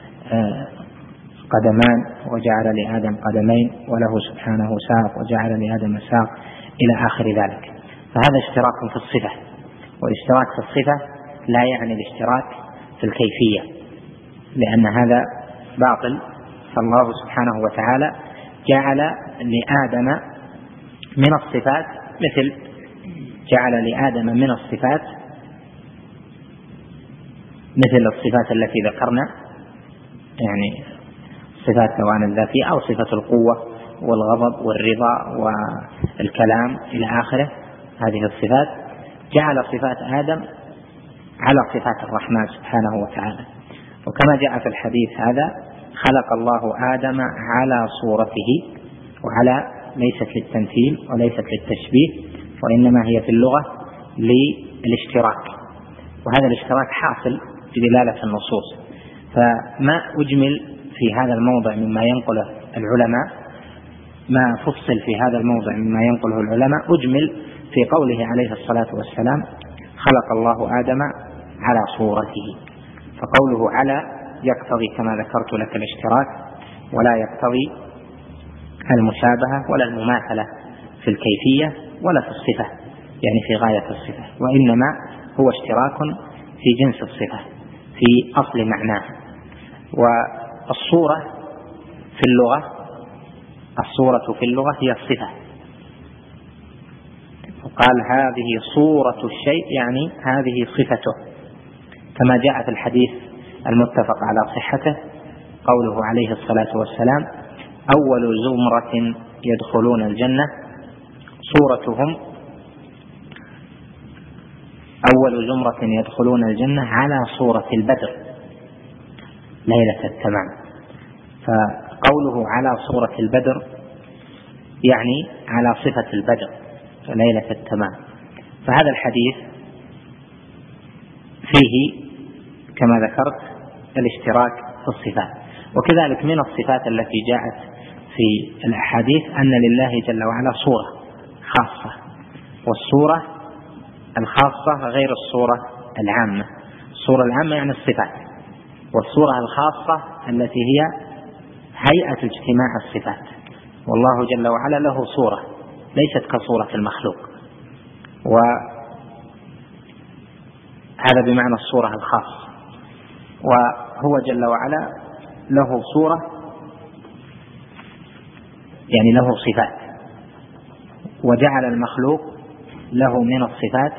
قدمان وجعل لآدم قدمين، وله سبحانه ساق وجعل لآدم ساق، إلى آخر ذلك. فهذا اشتراك في الصفة، والاشتراك في الصفة لا يعني الاشتراك في الكيفية، لأن هذا باطل. فالله سبحانه وتعالى جعل لآدم من الصفات مثل جعل لآدم من الصفات مثل الصفات التي ذكرنا، يعني صفات كوان الذاتية أو صفة القوة والغضب والرضا والكلام إلى آخره، هذه الصفات جعل صفات آدم على صفات الرحمن سبحانه وتعالى. وكما جاء في الحديث هذا خلق الله آدم على صورته، وعلى ليست للتمثيل وليست للتشبيه، وإنما هي في اللغة للاشتراك، وهذا الاشتراك حاصل بدلالة النصوص. فما أجمل في هذا الموضع مما ينقله العلماء، ما فصل في هذا الموضع مما ينقله العلماء أجمل في قوله عليه الصلاة والسلام خلق الله آدم على صورته. فقوله على يقتضي كما ذكرت لك الاشتراك، ولا يقتضي المشابهة ولا المماثلة في الكيفية ولا في الصفة، يعني في غاية الصفة، وإنما هو اشتراك في جنس الصفة في أصل معناه. والصورة في اللغة الصورة في اللغة هي الصفة، وقال هذه صورة الشيء يعني هذه صفته، كما جاء في الحديث المتفق على صحته قوله عليه الصلاة والسلام أول زمرة يدخلون الجنة صورتهم أول زمرة يدخلون الجنة على صورة البدر ليلة التمام. فقوله على صورة البدر يعني على صفة البدر ليلة التمام. فهذا الحديث فيه كما ذكرت الاشتراك في الصفات. وكذلك من الصفات التي جاءت في الأحاديث أن لله جل وعلا صورة خاصة، والصورة الخاصة غير الصورة العامة. الصورة العامة يعني الصفات، والصورة الخاصة التي هي هيئة اجتماع الصفات. والله جل وعلا له صورة ليست كصورة المخلوق، وهذا بمعنى الصورة الخاصة. وهو جل وعلا له صورة يعني له صفات، وجعل المخلوق له من الصفات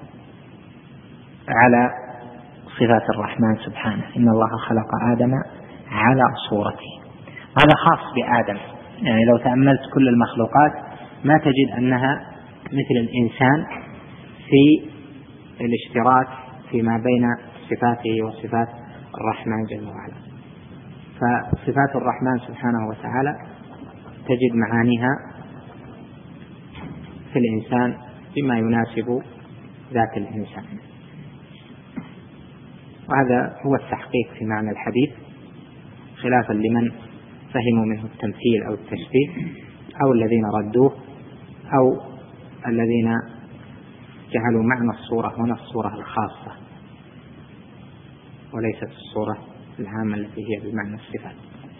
على صفات الرحمن سبحانه. إن الله خلق آدم على صورته، هذا خاص بآدم. يعني لو تأملت كل المخلوقات ما تجد أنها مثل الإنسان في الاشتراك فيما بين صفاته وصفات الرحمن جل وعلا. فصفات الرحمن سبحانه وتعالى تجد معانيها في الإنسان بما يناسب ذات الإنسان، وهذا هو التحقيق في معنى الحديث، خلافا لمن فهموا منه التمثيل أو التشبيه أو الذين ردوه أو الذين جعلوا معنى الصورة هنا الصورة الخاصة وليست الصورة العامة التي هي بمعنى الصفات.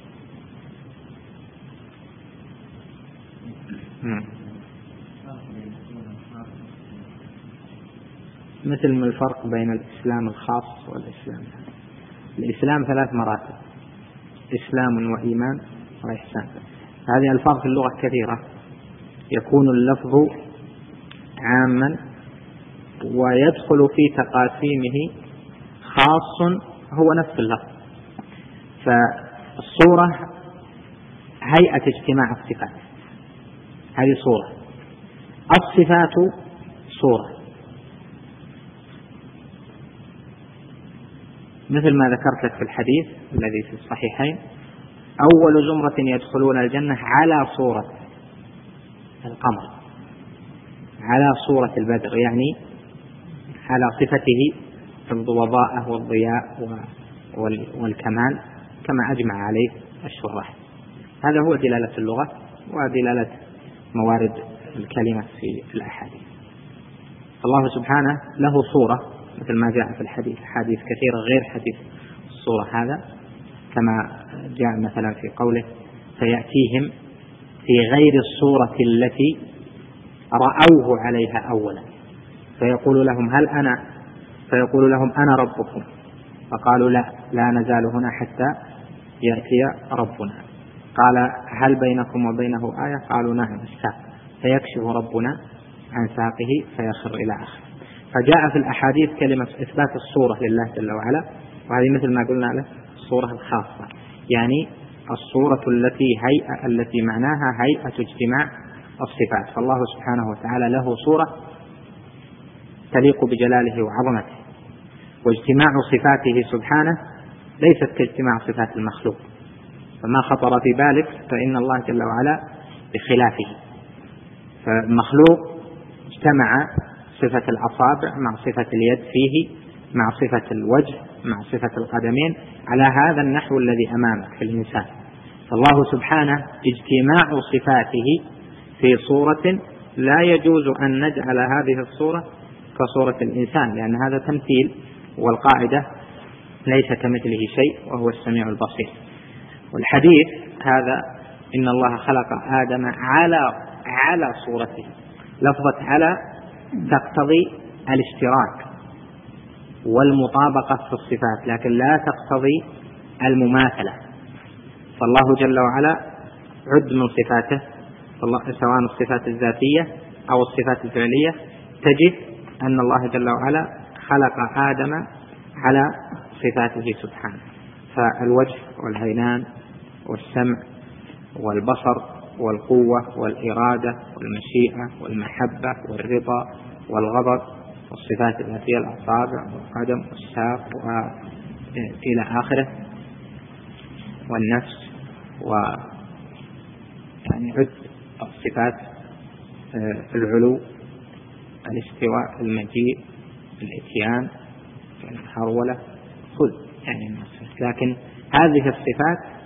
مثل ما الفرق بين الإسلام الخاص والإسلام. الإسلام ثلاث مراتب: إسلام وإيمان وإحسان. هذه الألفاظ في اللغة كثيرة، يكون اللفظ عاما ويدخل في تقاسيمه خاص هو نفس اللفظ. فالصورة هيئة اجتماع الصفات، هذه صورة. الصفات صورة، مثل ما ذكرت لك في الحديث الذي في الصحيحين أول زمرة يدخلون الجنة على صورة القمر، على صورة البدر، يعني على صفته الضوضاء والضياء والكمال كما أجمع عليه الشراح. هذا هو دلالة اللغة ودلالة موارد الكلمة في الأحاديث. الله سبحانه له صورة مثل ما جاء في الحديث، حديث كثيرة غير حديث الصورة هذا، كما جاء مثلا في قوله فيأتيهم في غير الصورة التي رأوه عليها أولا فيقول لهم هل أنا فيقول لهم أنا ربكم، فقالوا لا لا نزال هنا حتى يأتي ربنا. قال هل بينكم وبينه آية؟ قالوا نعم الساق، فيكشف ربنا عن ساقه فيخر إلى آخر. فجاء في الأحاديث كلمة إثبات الصورة لله جل وعلا، وهذه مثل ما قلنا له الصورة الخاصة، يعني الصورة التي هيئة التي معناها هيئة اجتماع الصفات. فالله سبحانه وتعالى له صورة تليق بجلاله وعظمته، واجتماع صفاته سبحانه ليست كاجتماع صفات المخلوق، فما خطر في بالك فإن الله جل وعلا بخلافه. فالمخلوق اجتمع صفة الأصابع مع صفة اليد فيه، مع صفة الوجه مع صفة القدمين، على هذا النحو الذي أمامك في الإنسان. فالله سبحانه اجتماع صفاته في صورة لا يجوز أن نجعل هذه الصورة كصورة الإنسان، لأن هذا تمثيل، والقاعدة ليس كمثله شيء وهو السميع البصير. والحديث هذا إن الله خلق آدم على على صورته، لفظة على تقتضي الاشتراك والمطابقة في الصفات، لكن لا تقتضي المماثلة. فالله جل وعلا عد من صفاته سواء الصفات الذاتية أو الصفات الفعلية، تجد أن الله جل وعلا خلق آدم على صفاته سبحانه. فالوجه والعينان والسمع والبصر والقوة والإرادة والمشيئة والمحبة والرضا والغضب والصفات التي الأصابع والقدم والساق وإلى آخره والنفس، و يعني عد الصفات العلو الاستواء المجيء الاتيان الهرولة خذ يعني النفس. لكن هذه الصفات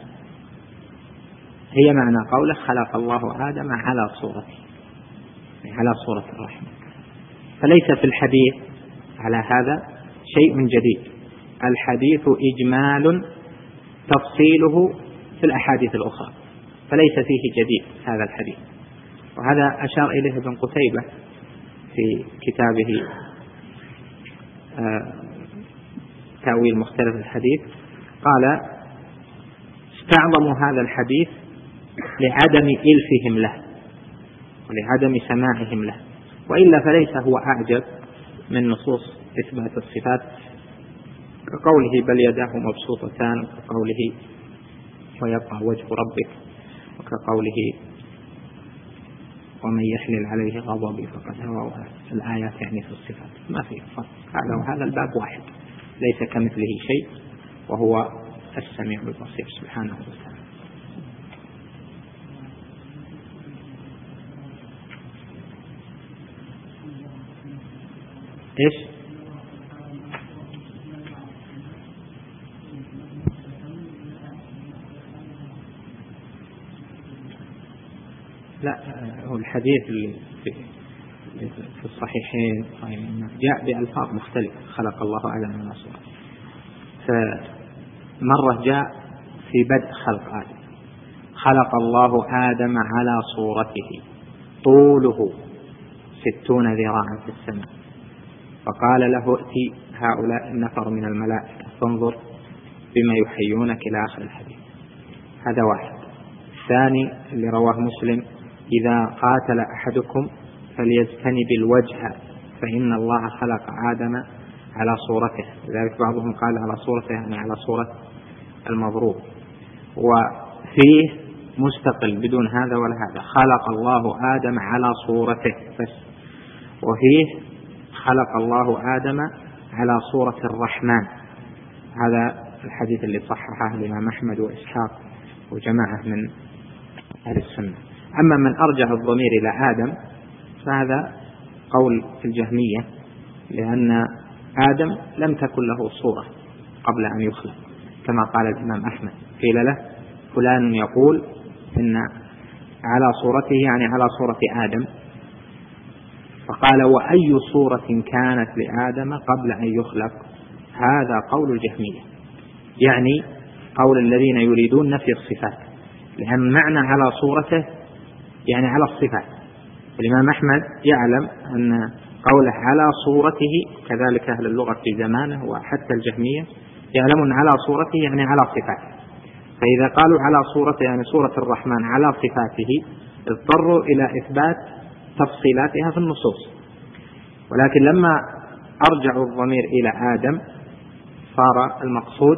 هي معنى قوله خلق الله آدم على صورته، على صورة الرحمن. فليس في الحديث على هذا شيء جديد، الحديث إجمال تفصيله في الأحاديث الأخرى، فليس فيه جديد هذا الحديث. وهذا أشار إليه ابن قتيبة في كتابه آه تأويل مختلف الحديث، قال استعظموا هذا الحديث لعدم إلفهم له ولعدم سماعهم له، وإلا فليس هو أعجب من نصوص إثبات الصفات، كقوله بل يداه مبسوطتان، وكقوله ويبقى وجه ربك، وكقوله ومن يحلل عليه غضبي فقد هوى، الآيات يعني في الصفات ما فيه فرق. هذا وهذا الباب واحد، ليس كمثله شيء وهو السميع البصير سبحانه وتعالى. إيش؟ لا، هو الحديث اللي في الصحيحين جاء بألفاظ مختلفة، خلق الله آدم على صورته. فمرة جاء في بدء خلق آدم خلق الله آدم على صورته طوله ستون ذراعا في السماء، فقال له ائتي هؤلاء النفر من الملائكة فانظر بما يحيونك إلى آخر الحديث. هذا واحد. الثاني اللي رواه مسلم إذا قاتل أحدكم فليجتنب الوجه فإن الله خلق آدم على صورته، لذلك بعضهم قال على صورته يعني على صورة المضروب. وفيه مستقل بدون هذا ولا هذا خلق الله آدم على صورته بس، وفيه خلق الله آدم على صورة الرحمن. هذا الحديث اللي صححه الإمام أحمد وإسحاق وجماعة من أهل السنة. أما من أرجع الضمير إلى آدم فهذا قول الجهمية، لأن آدم لم تكن له صورة قبل أن يخلق، كما قال الإمام أحمد قيل له فلان يقول إن على صورته يعني على صورة آدم، فقال وأي صورة كانت لآدم قبل أن يخلق، هذا قول الجهمية، يعني قول الذين يريدون نفي الصفات، لأن معنى على صورته يعني على الصفات. الإمام أحمد يعلم أن قوله على صورته، كذلك أهل اللغة في زمانه وحتى الجهمية يعلمون على صورته يعني على صفاته، فإذا قالوا على صورته يعني صورة الرحمن على صفاته اضطروا إلى إثبات تفصيلاتها في النصوص. ولكن لما أرجعوا الضمير إلى آدم صار المقصود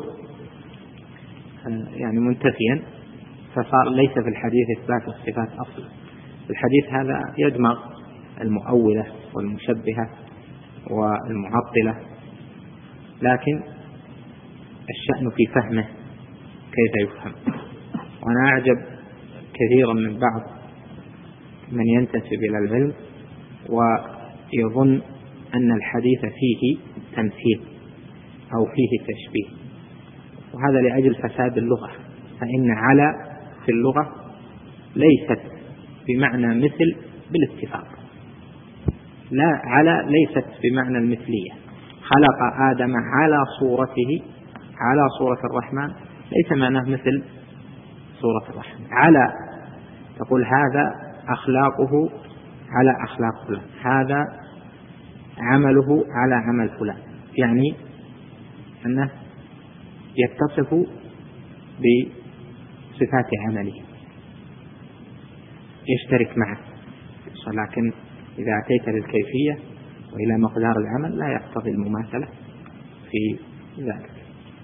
يعني منتفيا، فصار ليس في الحديث إثبات الصفات أصلا. الحديث هذا يدمغ المؤولة والمشبهة والمعطلة، لكن الشأن في فهمه كيف يفهم. وأنا أعجب كثيرا من بعض من ينتسب إلى العلم ويظن أن الحديث فيه تمثيل أو فيه تشبيه، وهذا لأجل فساد اللغة. فإن على في اللغة ليست بمعنى مثل بالاتفاق، لا، على ليست بمعنى المثلية. خلق آدم على صورته، على صورة الرحمن ليس معناه مثل صورة الرحمن. على تقول هذا أخلاقه على أخلاق فلان، هذا عمله على عمل فلان، يعني أنه يتصف بصفات عمله، يشترك معه. ولكن إذا أتيت للكيفية وإلى مقدار العمل لا يقتضي المماثلة في ذلك.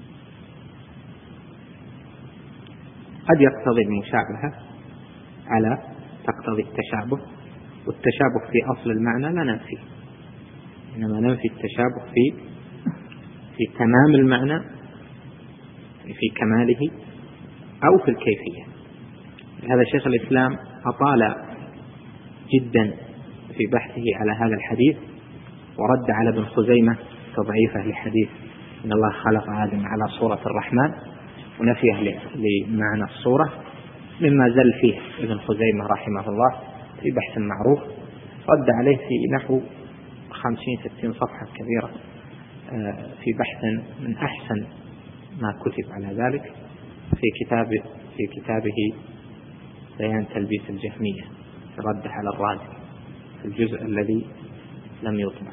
قد يقتضي المشابهة على تقتضي التشابه، والتشابه في أصل المعنى لا ننفي، إنما ننفي التشابه في في تمام المعنى، في كماله أو في الكيفية. هذا شيخ الإسلام أطال جدا في بحثه على هذا الحديث، ورد على ابن خزيمة تضعيفه لحديث إن الله خلق آدم على صورة الرحمن ونفيه لمعنى الصورة، مما زل فيه ابن خزيمة رحمه الله في بحث معروف، رد عليه في نحو خمسين ستين صفحة كبيرة في بحث من أحسن ما كتب على ذلك في كتاب في كتابه بيان تلبيس الجهمية، رد على الرازي في الجزء الذي لم يطبع.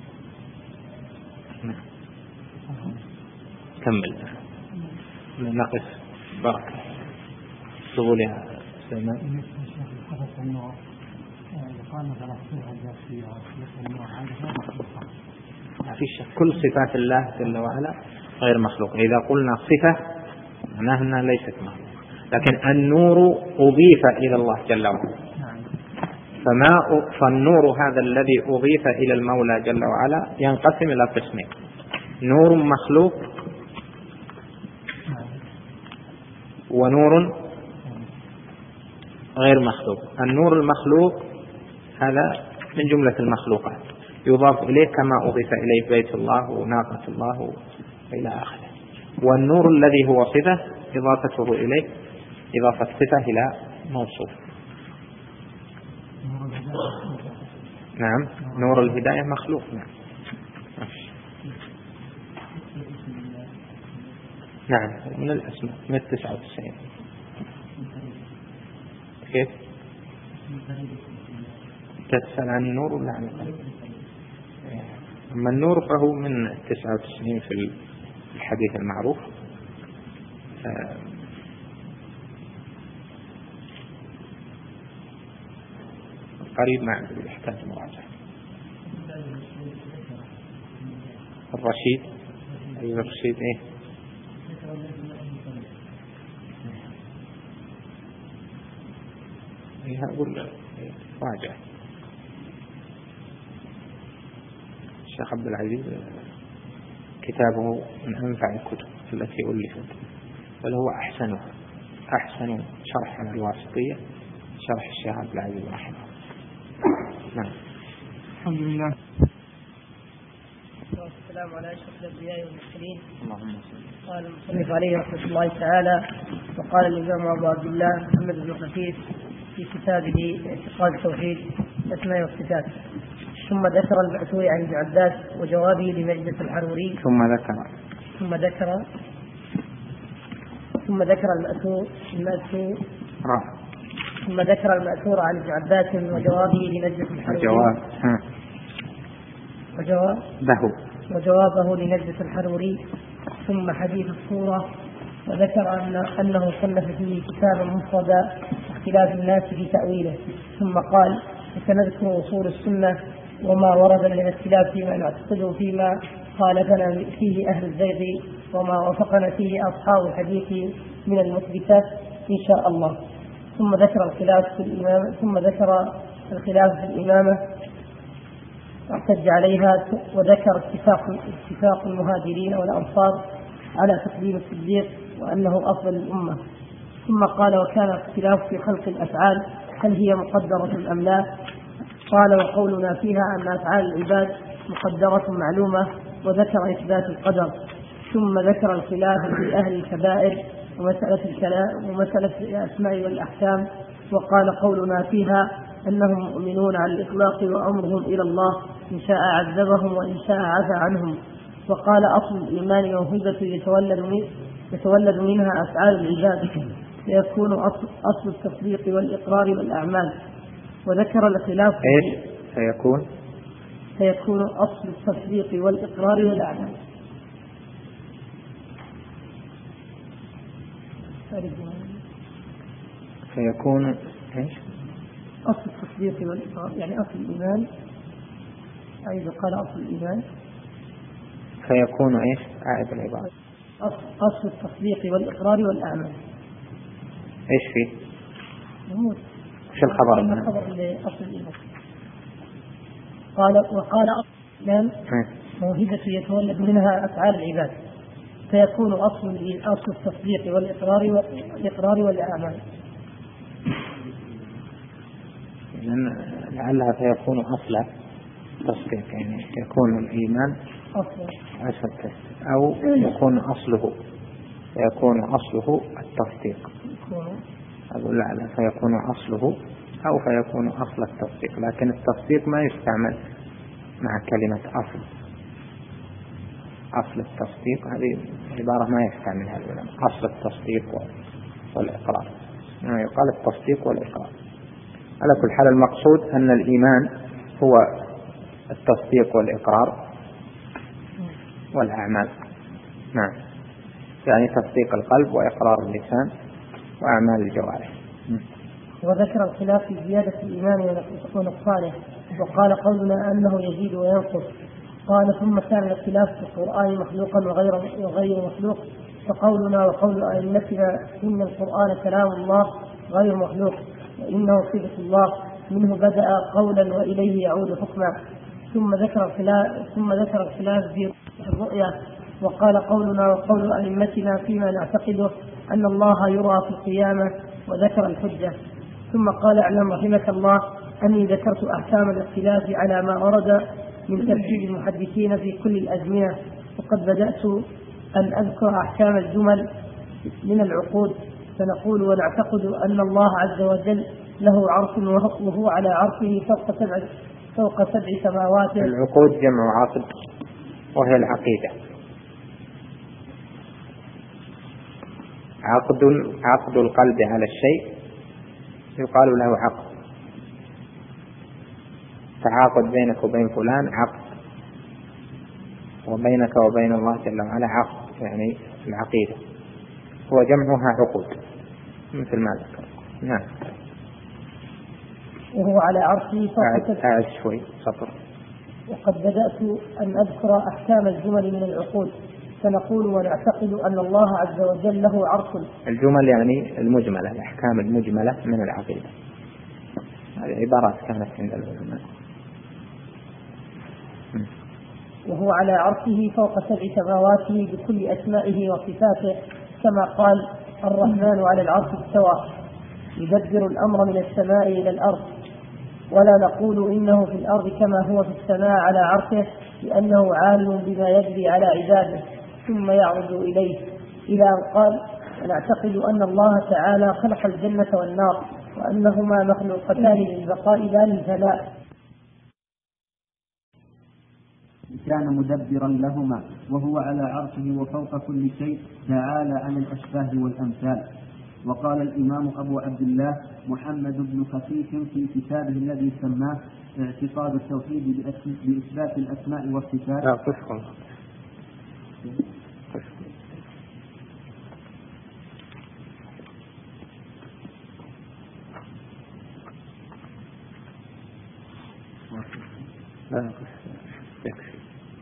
كمل نقف. بركة تقول يا سليمان. في شك كل صفات الله جل وعلا غير مخلوق. إذا قلنا صفة معناها أنها ليست مخلوق، لكن النور أضيف إلى الله جل وعلا، فما فالنور هذا الذي أضيف إلى المولى جل وعلا ينقسم إلى قسمين: نور مخلوق ونور غير مخلوق. النور المخلوق هذا من جملة المخلوقات يضاف إليه كما أضيف إليه بيت الله وناقة الله إلى آخره. والنور الذي هو صفة إضافته إليه إضافة صفة إلى موصوف. نعم، نور الهداية مخلوق. نعم نعم من الأسماء من التسعة وتسعين. كيف تسأل عن النور ولا عن القلب؟ أما النور فهو من التسعة وتسعين في الحديث المعروف. قريب ما عندي يحتاج مراجعة. الرشيد أي الرشيد إيه؟ إيه أقول راجع. الشيخ عبد العزيز كتابه من أنفع الكتب التي ألفت، بل هو أحسنها أحسن شرح على الواسطية شرح الشيخ عبد العزيز رحمه الله. نعم. الحمد لله والسلام على أشرف الأنبياء والمرسلين. اللهم صل. قال المصنف عليه رحمة الله تعالى: وقال الإمام أبو عبد الله محمد بن خفيف في كتابه اعتقاد التوحيد الأسماء والصفات، ثم ذكر المأثور عن ابن عباس وجوابه لمجلس الحروري ثم ذكر ثم ذكر ثم ذكر المأثور المأثور ثم ذكر المأثور عن ابن عباس وجوابه لمجلس الحروري وجواب وجوابه وجوابه لمجلس الحروري، ثم حديث الصورة، وذكر أن أنه صنف فيه كتابا مفردا اختلاف الناس في تأويله، ثم قال: سنذكر أصول السنة وما ورد من الاختلاف فيما نعتقده فيما خالفنا فيه أهل الزيغ وما وافقنا فيه أصحاب الحديث من المثبتات إن شاء الله. ثم ذكر الخلاف في الإمامة ثم ذكر الخلاف في الإمامة واحتج عليها، وذكر اتفاق اتفاق المهاجرين والأنصار على تقديم الصديق وأنه أفضل الأمة. ثم قال: وكان اختلاف في خلق الأفعال هل هي مقدرة أم لا؟ قال: وقولنا فيها أن أفعال العباد مقدرة معلومة، وذكر إثبات القدر. ثم ذكر الخلاف في أهل الكبائر ومسألة الكلام ومسألة الأسماء والأحكام، وقال: قولنا فيها أنهم مؤمنون على الإطلاق وأمرهم إلى الله، إن شاء عذبهم وإن شاء عفى عنهم. وقال: أصل الإيمان موهبة يتولد من يتولد منها أفعال العباد، فيكون أصل, أصل التصديق والإقرار والأعمال. وذكر الخلاف إيش فيكون فيكون أصل التصديق والإقرار والأعمال. فيكون إيش أصل التصديق والإقرار، يعني أصل الإيمان، أي قال أصل الإيمان فيكون إيش عائد العبارة أصل, أصل التصديق والإقرار والأعمال. إيش فيه؟ شو الخبر؟ الخبر لأصل الإيمان. قال: وقال أصل الإيمان موهبة يتولد منها أفعال العباد، فيكون أصل أصل التصديق والإقرار والإقرار والأعمال. لأن لعلها فيكون أصل تصديق، يعني يكون الإيمان أصل أصل أو يكون أصله فيكون أصله التصديق. أقول لعلها فيكون أصله أو فيكون أصل التصديق، لكن التصديق ما يستعمل مع كلمة أصل. أصل التصديق هذه عبارة ما يستعملها العلماء، أصل التصديق والإقرار، يعني يقال التصديق والإقرار. على كل حال المقصود أن الإيمان هو التصديق والإقرار والأعمال. نعم، يعني تصديق القلب وإقرار اللسان وأعمال الجوارح. وذكر الخلاف في زيادة الإيمان ونقصانه، وقال: قولنا أنه يزيد وينقص. قال: ثم كان الاختلاف في القرآن مخلوقا وغير وغير مخلوق، فقولنا وقول أئمتنا إن القرآن كلام الله غير مخلوق، وإنه صفة الله منه بدأ قولا وإليه يعود حكما. ثم ذكر الخلاف ثم ذكر الخلاف في الرؤيا، وقال: قولنا وقول أئمتنا فيما نعتقده أن الله يرى في القيامة، وذكر الحجة. ثم قال: اعلم رحمك الله أني ذكرت أحكام الاختلاف على ما ورد من ترتيب المحدثين في كل الأزمنة، وقد بدأت أن أذكر أحكام الجمل من العقود، فنقول ونعتقد أن الله عز وجل له عرش وهو على عرشه فوق سبع فوق سبع سماوات. العقود جمع عقد وهي العقيدة. عقد عقد القلب على الشيء يقال له عقد. تعاقد بينك وبين فلان عقد، وبينك وبين الله جل وعلا عقد، يعني العقيدة هو جمعها عقود مثل ما ذكر. نعم. وهو على عرشه فوق أعد شوي سطر. وقد بدأت أن أذكر أحكام الجمل من العقود، فنقول ونعتقد أن الله عز وجل له عرش. الجمل يعني المجملة، الأحكام المجملة من العقيدة. هذه عبارات كانت عند العلماء. وهو على عرشه فوق سبع سماواته بكل أسمائه وصفاته، كما قال: الرحمن على العرش استوى، يدبر الأمر من السماء إلى الأرض. ولا نقول إنه في الأرض كما هو في السماء على عرشه، لأنه عالم بما يجري على عباده ثم يعرض إليه، إلى أن قال: ونعتقد أن الله تعالى خلق الجنة والنار وأنهما مخلوقتان للبقاء لا للفناء. كان مدبرا لهما وهو على عرشه وفوق كل شيء تعالى عن الأشباه والأمثال. وقال الإمام أبو عبد الله محمد بن خفيف في كتابه الذي سماه اعتقاد التوحيد بإثبات الأسماء والصفات. لا قفكم لا يكفي.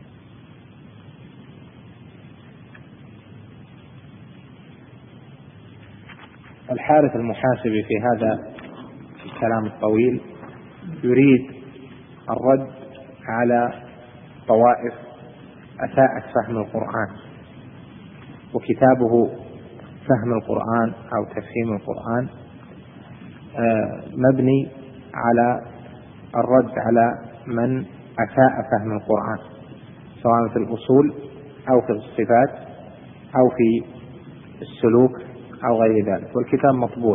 الحارث المحاسبي في هذا الكلام الطويل يريد الرد على طوائف أساءت فهم القرآن، وكتابه فهم القرآن أو تفهيم القرآن مبني على الرد على من أساء فهم القرآن سواء في الأصول أو في الصفات أو في السلوك أو غير ذلك، والكتاب مطبوع.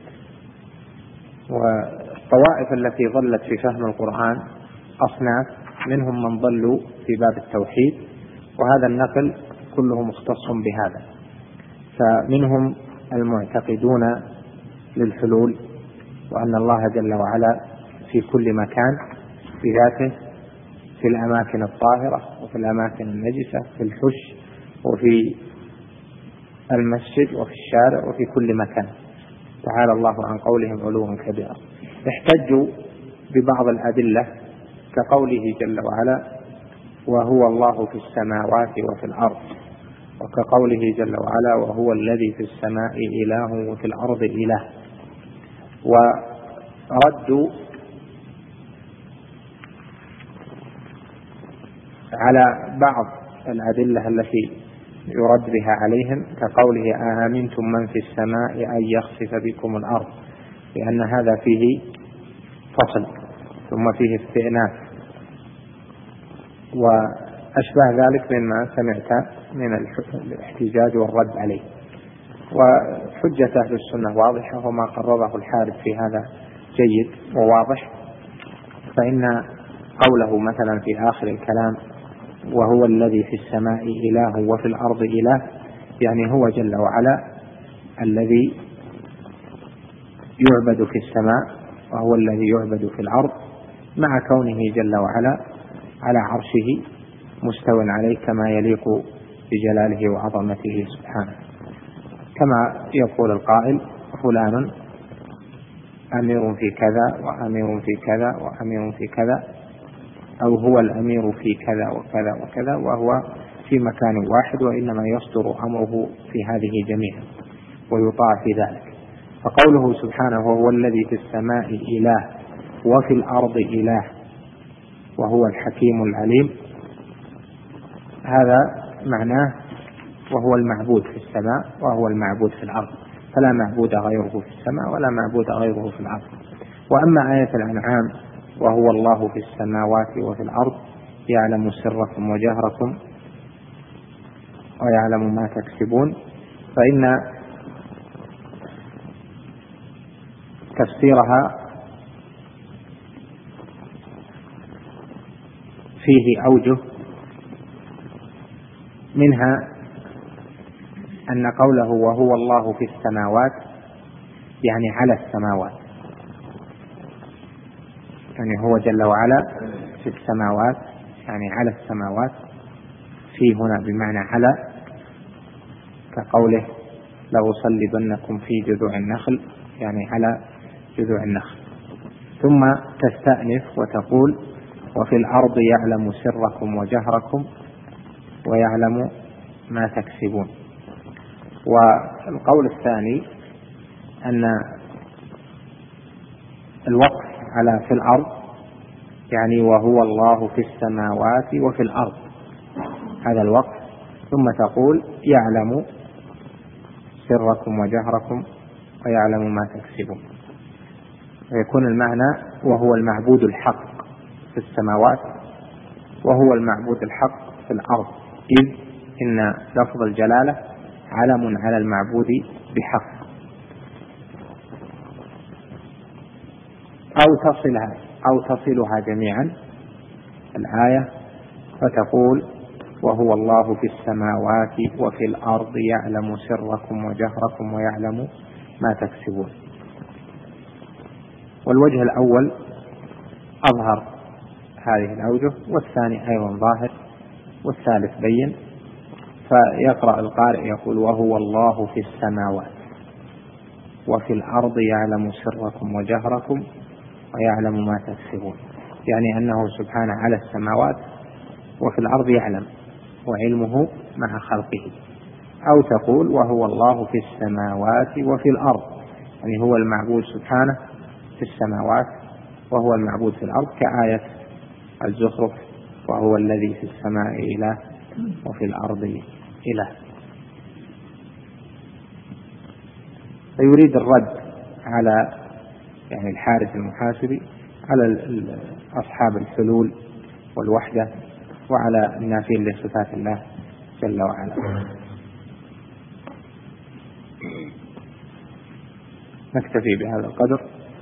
والطوائف التي ضلت في فهم القرآن أصناف، منهم من ضلوا في باب التوحيد، وهذا النقل كله مختص بهذا. فمنهم المعتقدون للحلول، وأن الله جل وعلا في كل مكان بذاته، في الأماكن الطاهرة وفي الأماكن النجسة، في الحش وفي المسجد وفي الشارع وفي كل مكان، تعالى الله عن قولهم علوا كبيرا. احتجوا ببعض الأدلة كقوله جل وعلا وهو الله في السماوات وفي الأرض، وكقوله جل وعلا وهو الذي في السماء إله وفي الأرض إله. وردوا على بعض الأدلة التي يرد بها عليهم كقوله أأمنتم من في السماء أن يخسف بكم الأرض، لأن هذا فيه فصل ثم فيه استئناف وأشبه ذلك مما سمعت من الاحتجاج والرد عليه. وحجة أهل السنة واضحة، وما قرره الحارث في هذا جيد وواضح. فإن قوله مثلا في آخر الكلام وهو الذي في السماء إله وفي الأرض إله، يعني هو جل وعلا الذي يعبد في السماء وهو الذي يعبد في الأرض، مع كونه جل وعلا على عرشه مستوى عليه كما يليق بجلاله وعظمته سبحانه، كما يقول القائل فلان أمير في كذا وأمير في كذا وأمير في كذا، أو هو الأمير في كذا وكذا وكذا، وهو في مكان واحد، وإنما يصدر أمره في هذه جميعا ويطاع في ذلك. فقوله سبحانه وهو الذي في السماء إله وفي الأرض إله وهو الحكيم العليم، هذا معناه وهو المعبود في السماء وهو المعبود في الأرض، فلا معبود غيره في السماء ولا معبود غيره في الأرض. وأما آية الأنعام وهو الله في السماوات وفي الأرض يعلم سركم وجهركم ويعلم ما تكسبون، فإن تفسيرها فيه أوجه، منها أن قوله وهو الله في السماوات يعني على السماوات، يعني هو جل وعلا في السماوات يعني على السماوات، في هنا بمعنى على، كقوله لأصلبنكم في جذوع النخل يعني على جذوع النخل. ثم تستأنف وتقول وفي الأرض يعلم سركم وجهركم ويعلم ما تكسبون. والقول الثاني أن الوقف على في الأرض يعني وهو الله في السماوات وفي الأرض، هذا الوقف، ثم تقول يعلم سركم وجهركم ويعلم ما تكسبون، ويكون المعنى وهو المعبود الحق في السماوات وهو المعبود الحق في الأرض، إذ إن لفظ الجلالة علم على المعبود بحق. أو تصلها أو تصلها جميعا الآية فتقول وهو الله في السماوات وفي الأرض يعلم سركم وجهركم ويعلم ما تكسبون. والوجه الأول أظهر هذه الأوجه، والثاني أيضا ظاهر، والثالث بين. فيقرأ القارئ يقول وهو الله في السماوات وفي الأرض يعلم سركم وجهركم ويعلم ما تكسبون، يعني أنه سبحانه على السماوات وفي الأرض يعلم وعلمه مع خلقه. أو تقول وهو الله في السماوات وفي الأرض، يعني هو المعبود سبحانه في السماوات وهو المعبود في الأرض، كآية الزخرف وهو الذي في السماء إله وفي الأرض إله. فيريد الرد على يعني الحارث المحاسبي، على أصحاب الحلول والوحدة، وعلى النافين لصفات الله جل وعلا. نكتفي بهذا القدر،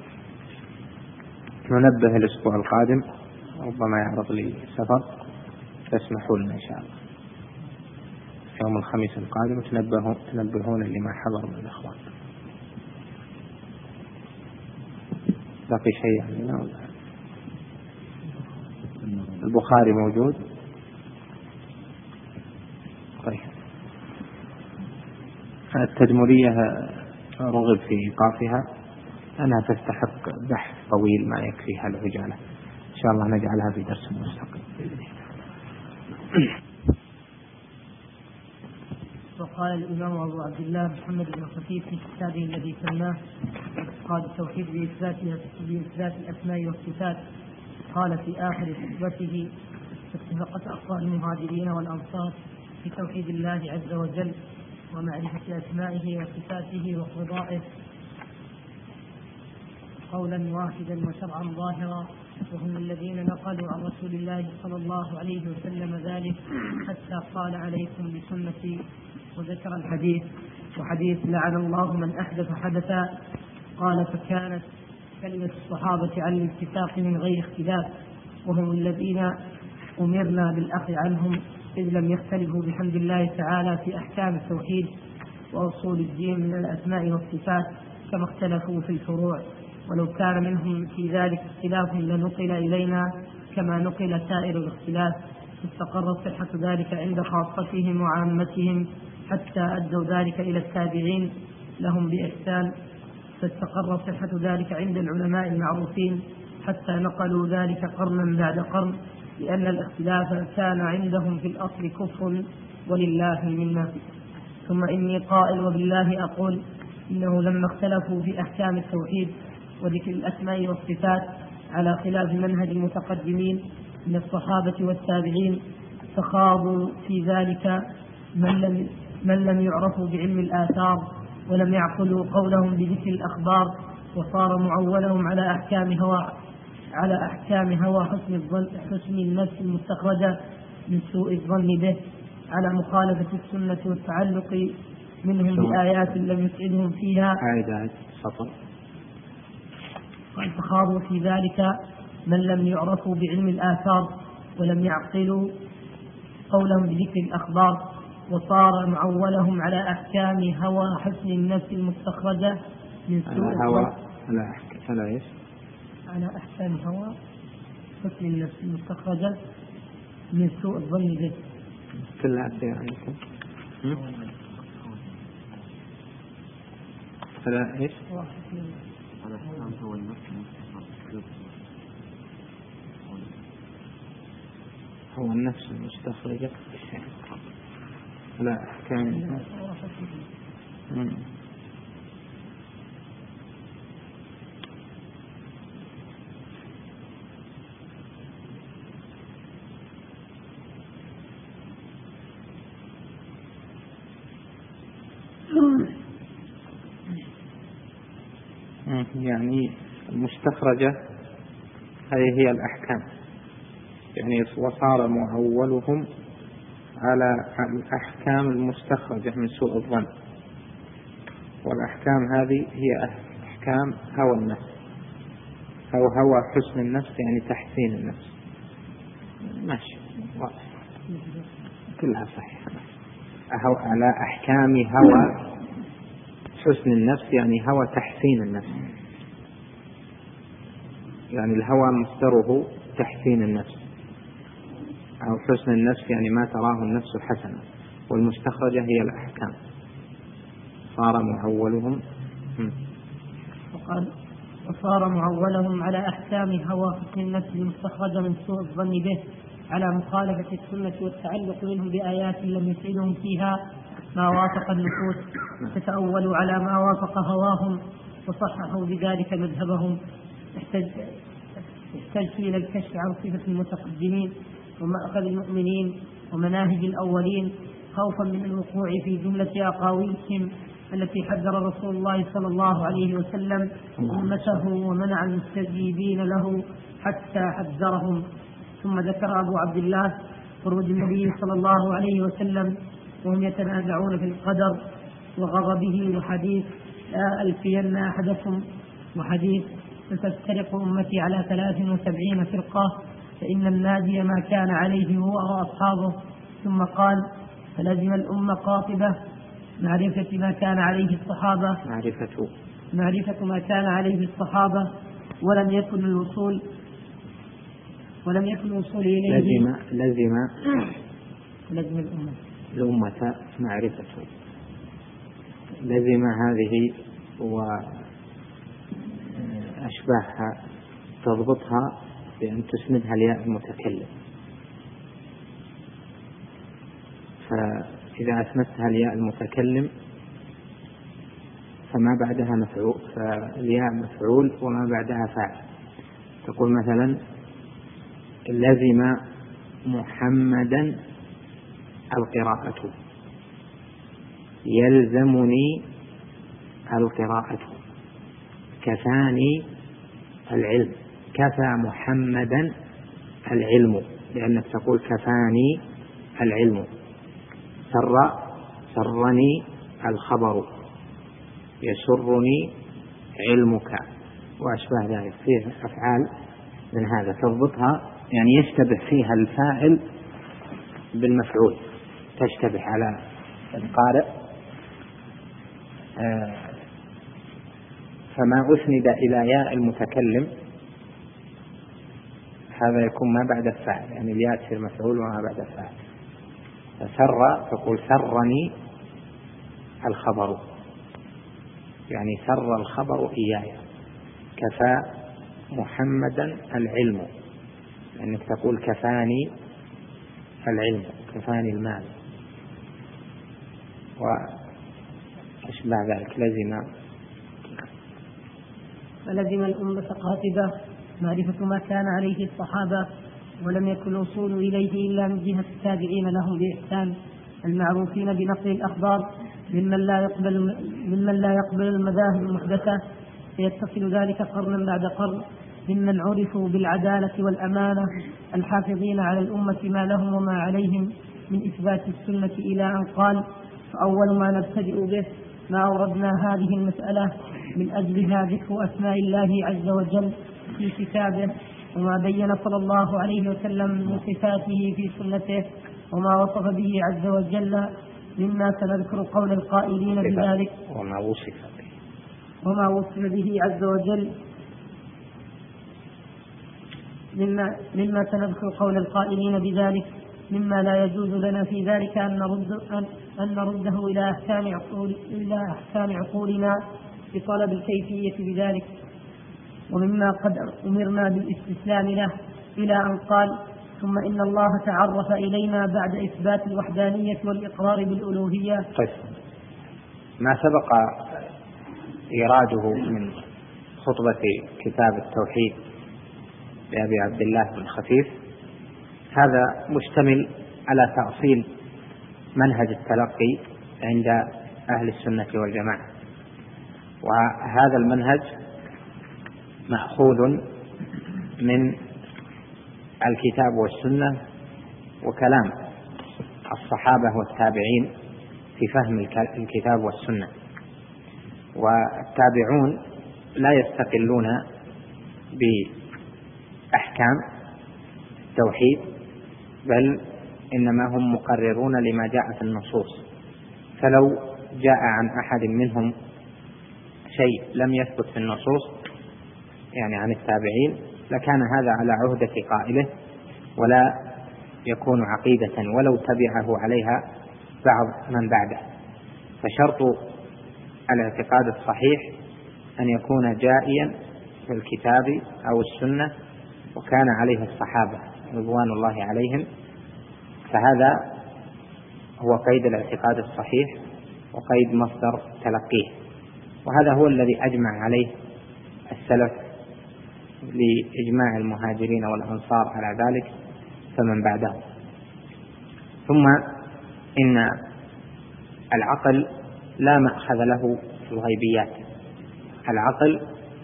ننبه الأسبوع القادم ربما يعرض لي سفر فاسمحوا لنا إن شاء الله يوم الخميس القادم تنبهون تنبهون لما حضر من الإخوان. باقي شيء يعني لا ولا البخاري موجود؟ طيب التدمرية رغب في إيقافها، أنها تستحق بحث طويل ما يكفيها العجالة، إن شاء الله نجعلها في درس مستقل. وقال الإمام أبو عبد الله محمد بن خفيف في كتابه الذي سماه اعتقاد التوحيد بإثبات الأسماء والصفات، قال في آخر خطبته: اتفقت أقوال المهاجرين والأنصار في توحيد الله عز وجل ومعرفة أسمائه وصفاته وقضائه قولا واحدا وشرعا ظاهرا، وهم الذين نقلوا عن رسول الله صلى الله عليه وسلم ذلك حتى قال عليكم بسنتي، وذكر الحديث وحديث لعن الله من أحدث حدثا. قال: فكانت كلمة الصحابة على الاتفاق من غير اختلاف، وهم الذين أمرنا بالأخذ عنهم إذ لم يختلفوا بحمد الله تعالى في أحكام التوحيد وأصول الدين من الأسماء والصفات كما اختلفوا في الفروع، ولو كان منهم في ذلك اختلاف لنقل إلينا كما نقل سائر الاختلاف، استقرت صحة ذلك عند خاصتهم وعامتهم حتى أدوا ذلك إلى التابعين لهم بإحسان، فاستقر صحة ذلك عند العلماء المعروفين حتى نقلوا ذلك قرنا بعد قرن، لأن الاختلاف كان عندهم في الأصل كفر ولله منا. ثم إني قائل وبالله أقول إنه لما اختلفوا في أحكام التوحيد وذكر الأسماء والصفات على خلاف منهج المتقدمين من الصحابة والتابعين، فخاضوا في ذلك من لم, من لم يعرفوا بعلم الآثار ولم يعقلوا قولهم بذكر الأخبار، وصار معولهم على أحكام هوى على أحكام هوى حسن الظن حسن النفس المستخرجة من سوء الظن به، على مخالفة السنة والتعلق منهم بآيات لم يسعدهم فيها. عائد سطر. فخاضوا في ذلك من لم يعرفوا بعلم الآثار ولم يعقلوا قولهم بذكر الأخبار، وصار معولهم على أحكام هوى حسن النفس المستخرجة من سوء الظن على أحكام على إيش؟ على أحكام هوى حسن النفس المستخرجة من سوء الظن به. كلها أشياء عندكم. على إيش؟ على أحكام هوى النفس المستخرجة. هو النفس المستخرجة على أحكام. يعني المستخرجة هذه هي الأحكام، يعني وصار معولهم على الأحكام المستخرجة من سوء الظن، والأحكام هذه هي أحكام هوى النفس أو هوى حسن النفس يعني تحسين النفس، ماشي واضح كلها صحيحة. أو على أحكام هوى حسن النفس يعني هوى تحسين النفس، يعني الهوى مصدره تحسين النفس، أو حسن النفس يعني ما تراه النفس حسنا، والمستخرجة هي الأحكام. صار معولهم وقال وصار معولهم على أحكام هوى حسن النفس المستخرجة من سوء الظن به على مخالفة السنة والتعلق منهم بآيات لم يفعلهم فيها ما وافق النفوس، فتأولوا على ما وافق هواهم وصححوا بذلك مذهبهم. احتج إلى الكشف عن صفة المتقدمين ومأخذ المؤمنين ومناهج الأولين خوفا من الوقوع في جملة أقاويلهم التي حذر رسول الله صلى الله عليه وسلم أمته ومنع المستجيبين له حتى حذرهم. ثم ذكر أبو عبد الله خروج النبي صلى الله عليه وسلم وهم يتنازعون في القدر وغضبه، وحديث لا ألفين أحدكم، وحديث ستفترق أمتي على ثلاث وسبعين فرقة فإن الناجي ما كان عليه هو وأصحابه. ثم قال فلزم الأمة قاطبة معرفة ما كان عليه الصحابة معرفة معرفة ما كان عليه الصحابة ولم يكن الوصول ولم يكن الوصول إليه لزم لزم لزم الأمة الأمة معرفته. لزم هذه وأشباهها تضبطها بأن تسندها الياء المتكلم، فإذا أسندتها الياء المتكلم فما بعدها مفعول، فالياء مفعول وما بعدها فاعل. تقول مثلا لزم محمدا القراءة، يلزمني القراءة، كفاني العلم، كفى محمدا العلم، لأنك تقول كفاني العلم. سر سرني الخبر، يسرني علمك، وأشباه ذلك. فيه أفعال من هذا تضبطها، يعني يشتبه فيها الفاعل بالمفعول، تشتبه على القارئ. آه فما أسند إلى ياء المتكلم هذا يكون ما بعد الفاعل، يعني الياء تصير مفعول وما بعد الفاعل. سر تقول سرني الخبر، يعني سر الخبر إياي. كفى محمدا العلم، لأنك تقول كفاني العلم، كفاني المال، وأشبه ذلك. لزم فلزم الأمة قاطبة معرفة ما كان عليه الصحابة ولم يكن الوصول إليه إلا من جهة التابعين لهم بإحسان المعروفين بنقل الأخبار ممن لا يقبل ممن لا يقبل المذاهب المحدثة، فيتصل ذلك قرنا بعد قرن ممن عرفوا بالعدالة والأمانة الحافظين على الأمة ما لهم وما عليهم من إثبات السنة، إلى أن قال فأول ما نبتدئ به ما أوردنا هذه المسألة من أجلها ذكر أسماء الله عز وجل في كتابه، وما بين صلى الله عليه وسلم من صفاته في سنته، وما وصف به عز وجل مما سنذكر قول القائلين بذلك، وما وصف به وما وصف به عز وجل مما, مما سنذكر قول القائلين بذلك، مما لا يجوز لنا في ذلك أن, نرد أن, أن نرده إلى أحكام عقول إلى أحكام عقولنا بطلب الكيفية بذلك، ومما قد أمرنا بالاستسلام له، إلى أن قال ثم إن الله تعرف إلينا بعد إثبات الوحدانية والإقرار بالألوهية. طيب، ما سبق إيراده من خطبة كتاب التوحيد لأبي عبد الله بن خفيف هذا مشتمل على تأصيل منهج التلقي عند أهل السنة والجماعة، وهذا المنهج مأخوذ من الكتاب والسنة وكلام الصحابة والتابعين في فهم الكتاب والسنة. والتابعون لا يستقلون بأحكام التوحيد، بل إنما هم مقررون لما جاء في النصوص. فلو جاء عن أحد منهم شيء لم يثبت في النصوص يعني عن التابعين لكان هذا على عهدة قائله ولا يكون عقيدة ولو تبعه عليها بعض من بعده. فشرط الاعتقاد الصحيح أن يكون جائيا في الكتاب أو السنة وكان عليه الصحابة رضوان الله عليهم، فهذا هو قيد الاعتقاد الصحيح وقيد مصدر تلقيه، وهذا هو الذي أجمع عليه السلف لإجماع المهاجرين والأنصار على ذلك فمن بعدهم. ثم إن العقل لا مأخذ له في الغيبيات. العقل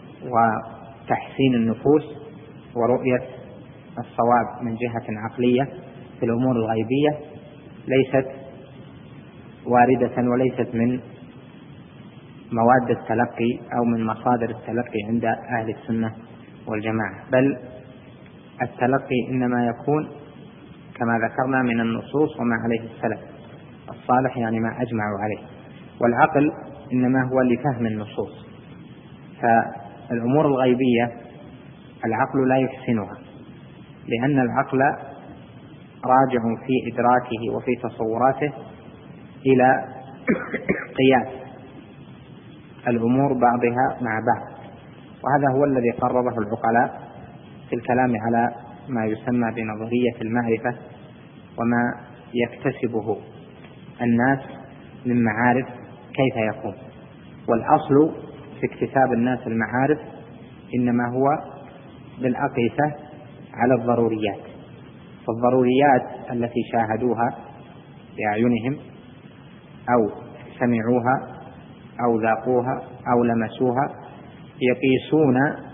وتحسين النفوس ورؤية الصواب من جهة عقلية في الأمور الغيبية ليست واردة وليست من مواد التلقي أو من مصادر التلقي عند أهل السنة والجماعة، بل التلقي إنما يكون كما ذكرنا من النصوص وما عليه السلف الصالح يعني ما أجمعوا عليه، والعقل إنما هو لفهم النصوص. فالأمور الغيبية العقل لا يحسنها، لأن العقل راجع في إدراكه وفي تصوراته إلى قياس الأمور بعضها مع بعض، وهذا هو الذي قرره العقلاء في الكلام على ما يسمى بنظرية المعرفة وما يكتسبه الناس من معارف كيف يكون. والأصل في اكتساب الناس المعارف إنما هو بالأقيسة على الضروريات، فالضروريات التي شاهدوها بأعينهم أو سمعوها أو ذاقوها أو لمسوها يقيسون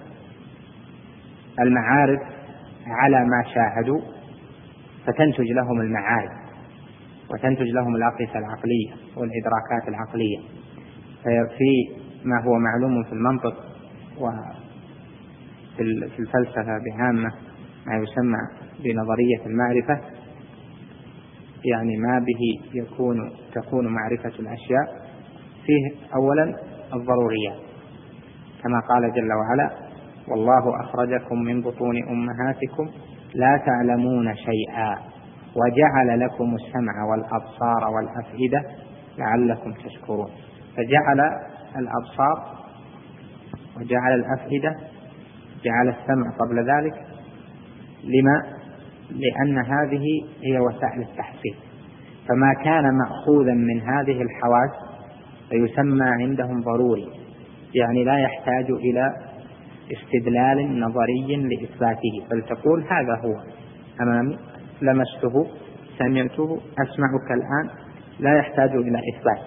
المعارف على ما شاهدوا فتنتج لهم المعارف وتنتج لهم الأقيسة العقلية والإدراكات العقلية. في ما هو معلوم في المنطق وفي الفلسفة بعامة ما يسمى بنظرية المعرفة، يعني ما به يكون تكون معرفة الأشياء فيه أولا الضروريات، كما قال جل وعلا: والله أخرجكم من بطون أمهاتكم لا تعلمون شيئا وجعل لكم السمع والأبصار والأفئدة لعلكم تشكرون. فجعل الأبصار وجعل الأفئدة، جعل السمع قبل ذلك، لما؟ لأن هذه هي وسائل التحصيل، فما كان مأخوذا من هذه الحواس فيسمى عندهم ضروري، يعني لا يحتاج إلى استدلال نظري لإثباته، بل تقول هذا هو أمامي، لمسته، سمعته، أسمعك الآن، لا يحتاج إلى إثبات.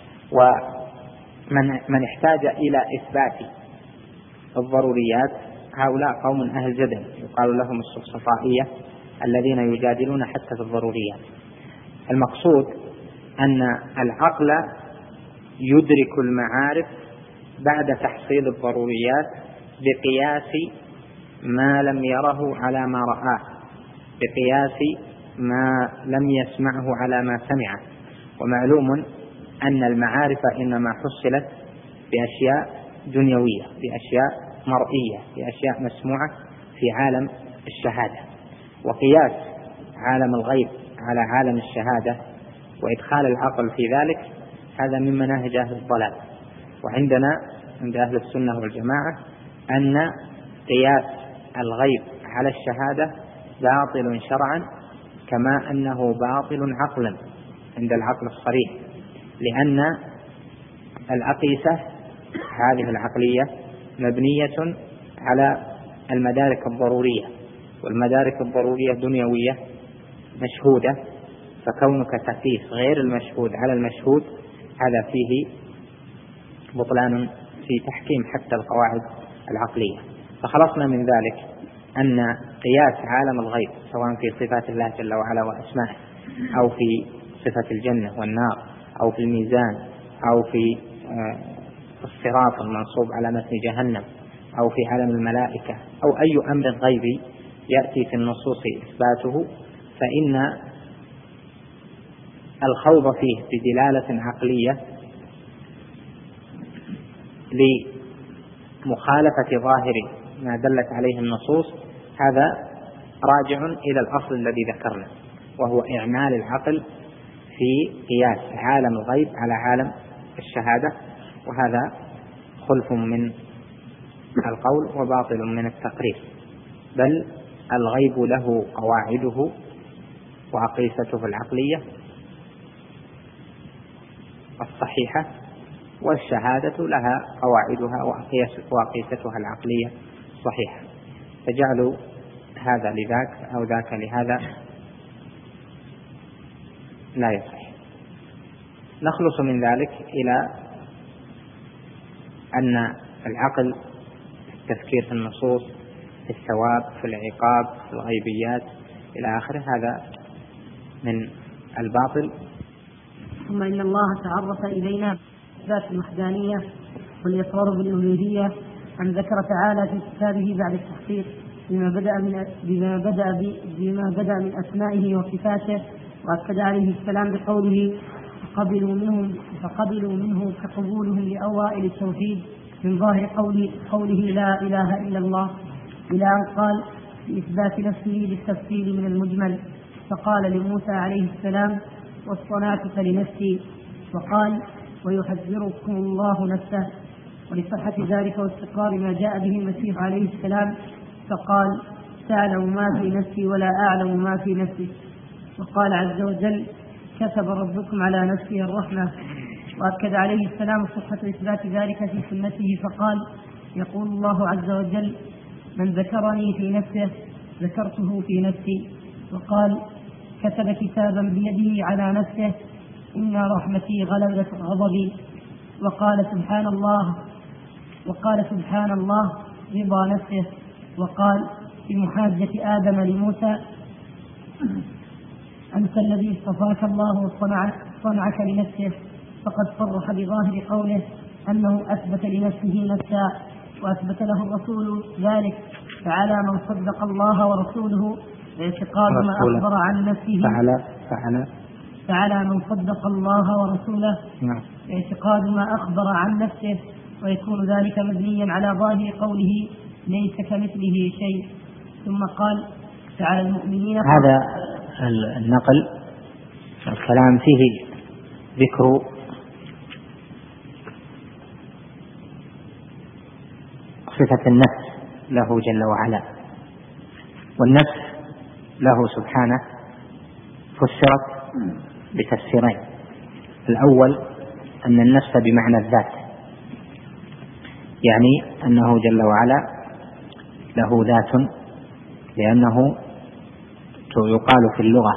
ومن من احتاج إلى إثبات الضروريات هؤلاء قوم أهل جدل، يقال لهم السفسطائية الذين يجادلون حتى في الضروريات. المقصود أن العقل يدرك المعارف بعد تحصيل الضروريات بقياس ما لم يره على ما رآه، بقياس ما لم يسمعه على ما سمعه. ومعلوم أن المعارف إنما حصلت بأشياء دنيوية، بأشياء مرئية، بأشياء مسموعة في عالم الشهادة، وقياس عالم الغيب على عالم الشهادة وإدخال العقل في ذلك هذا من مناهج أهل الضلال. وعندنا عند أهل السنة والجماعة أن قياس الغيب على الشهادة باطل شرعا كما أنه باطل عقلا عند العقل الصريح، لأن الأقيسة هذه العقلية مبنية على المدارك الضرورية، والمدارك الضرورية دنيوية مشهودة، فكونك تقيس غير المشهود على المشهود هذا فيه بطلان في تحكيم حتى القواعد العقلية. فخلصنا من ذلك أن قياس عالم الغيب سواء في صفات الله جل وعلا وأسمائه أو في صفة الجنة والنار أو في الميزان أو في الصراط المنصوب على متن جهنم أو في عالم الملائكة أو أي أمر غيبي يأتي في النصوص إثباته، فإن الخوض فيه بدلالة عقلية لمخالفة ظاهر ما دلت عليه النصوص هذا راجع إلى الأصل الذي ذكرنا، وهو إعمال العقل في قياس عالم الغيب على عالم الشهادة، وهذا خلف من القول وباطل من التقرير، بل الغيب له قواعده وأقيسته العقلية الصحيحة، والشهادة لها قواعدها وأقيستها العقلية الصحيحة، فجعلوا هذا لذاك أو ذاك لهذا لا يصح. نخلص من ذلك إلى أن العقل في التفكير في النصوص، في الثواب، في العقاب، في الغيبيات إلى آخره، هذا من الباطل. ثم إن الله تعرف إلينا ذات الوحدانية والإقرار بالألوهية أن ذكر تعالى في كتابه بعد التحقيق بما بدأ من بما بدأ بما بدأ من أسمائه وصفاته، وأكد عليه السلام بقوله فقبلوا منهم فقبلوا منه كقبولهم لأوائل التوحيد من ظاهر قوله, قوله لا إله إلا الله، إلى أن قال في إثبات نفسه للتفصيل من المجمل، فقال لموسى عليه السلام واصطنعتك لنفسي، وقال ويحذركم الله نفسه. ولصحة ذلك واستقرار ما جاء به المسيح عليه السلام فقال تعلم ما في نفسي ولا أعلم ما في نفسي. وقال عز وجل كتب ربكم على نفسه الرحمة. وأكد عليه السلام صحة إثبات ذلك في سنته فقال يقول الله عز وجل من ذكرني في نفسه ذكرته في نفسي. وقال كتب كتابا بيده على نفسه إن رحمتي غلبت غضبي. وقال سبحان الله وقال سبحان الله رضا نفسه. وقال في محاجة آدم لموسى أنت الذي اصطفاك الله واصطنعك لنفسه، فقد صرح بظاهر قوله أنه أثبت لنفسه نفسا، وأثبت له الرسول ذلك، فعلى من صدق الله ورسوله اعتقاد ما أخبر عن نفسه فعلى فعلى فعلى من صدق الله ورسوله اعتقاد ما أخبر عن نفسه، ويكون ذلك مبنيا على ظاهر قوله ليس كمثله شيء. ثم قال فعلى المؤمنين. هذا النقل الكلام فيه ذكر صفة النفس له جل وعلا، والنفس له سبحانه فسرت بتفسيرين. الأول أن النفس بمعنى الذات، يعني أنه جل وعلا له ذات، لأنه يقال في اللغة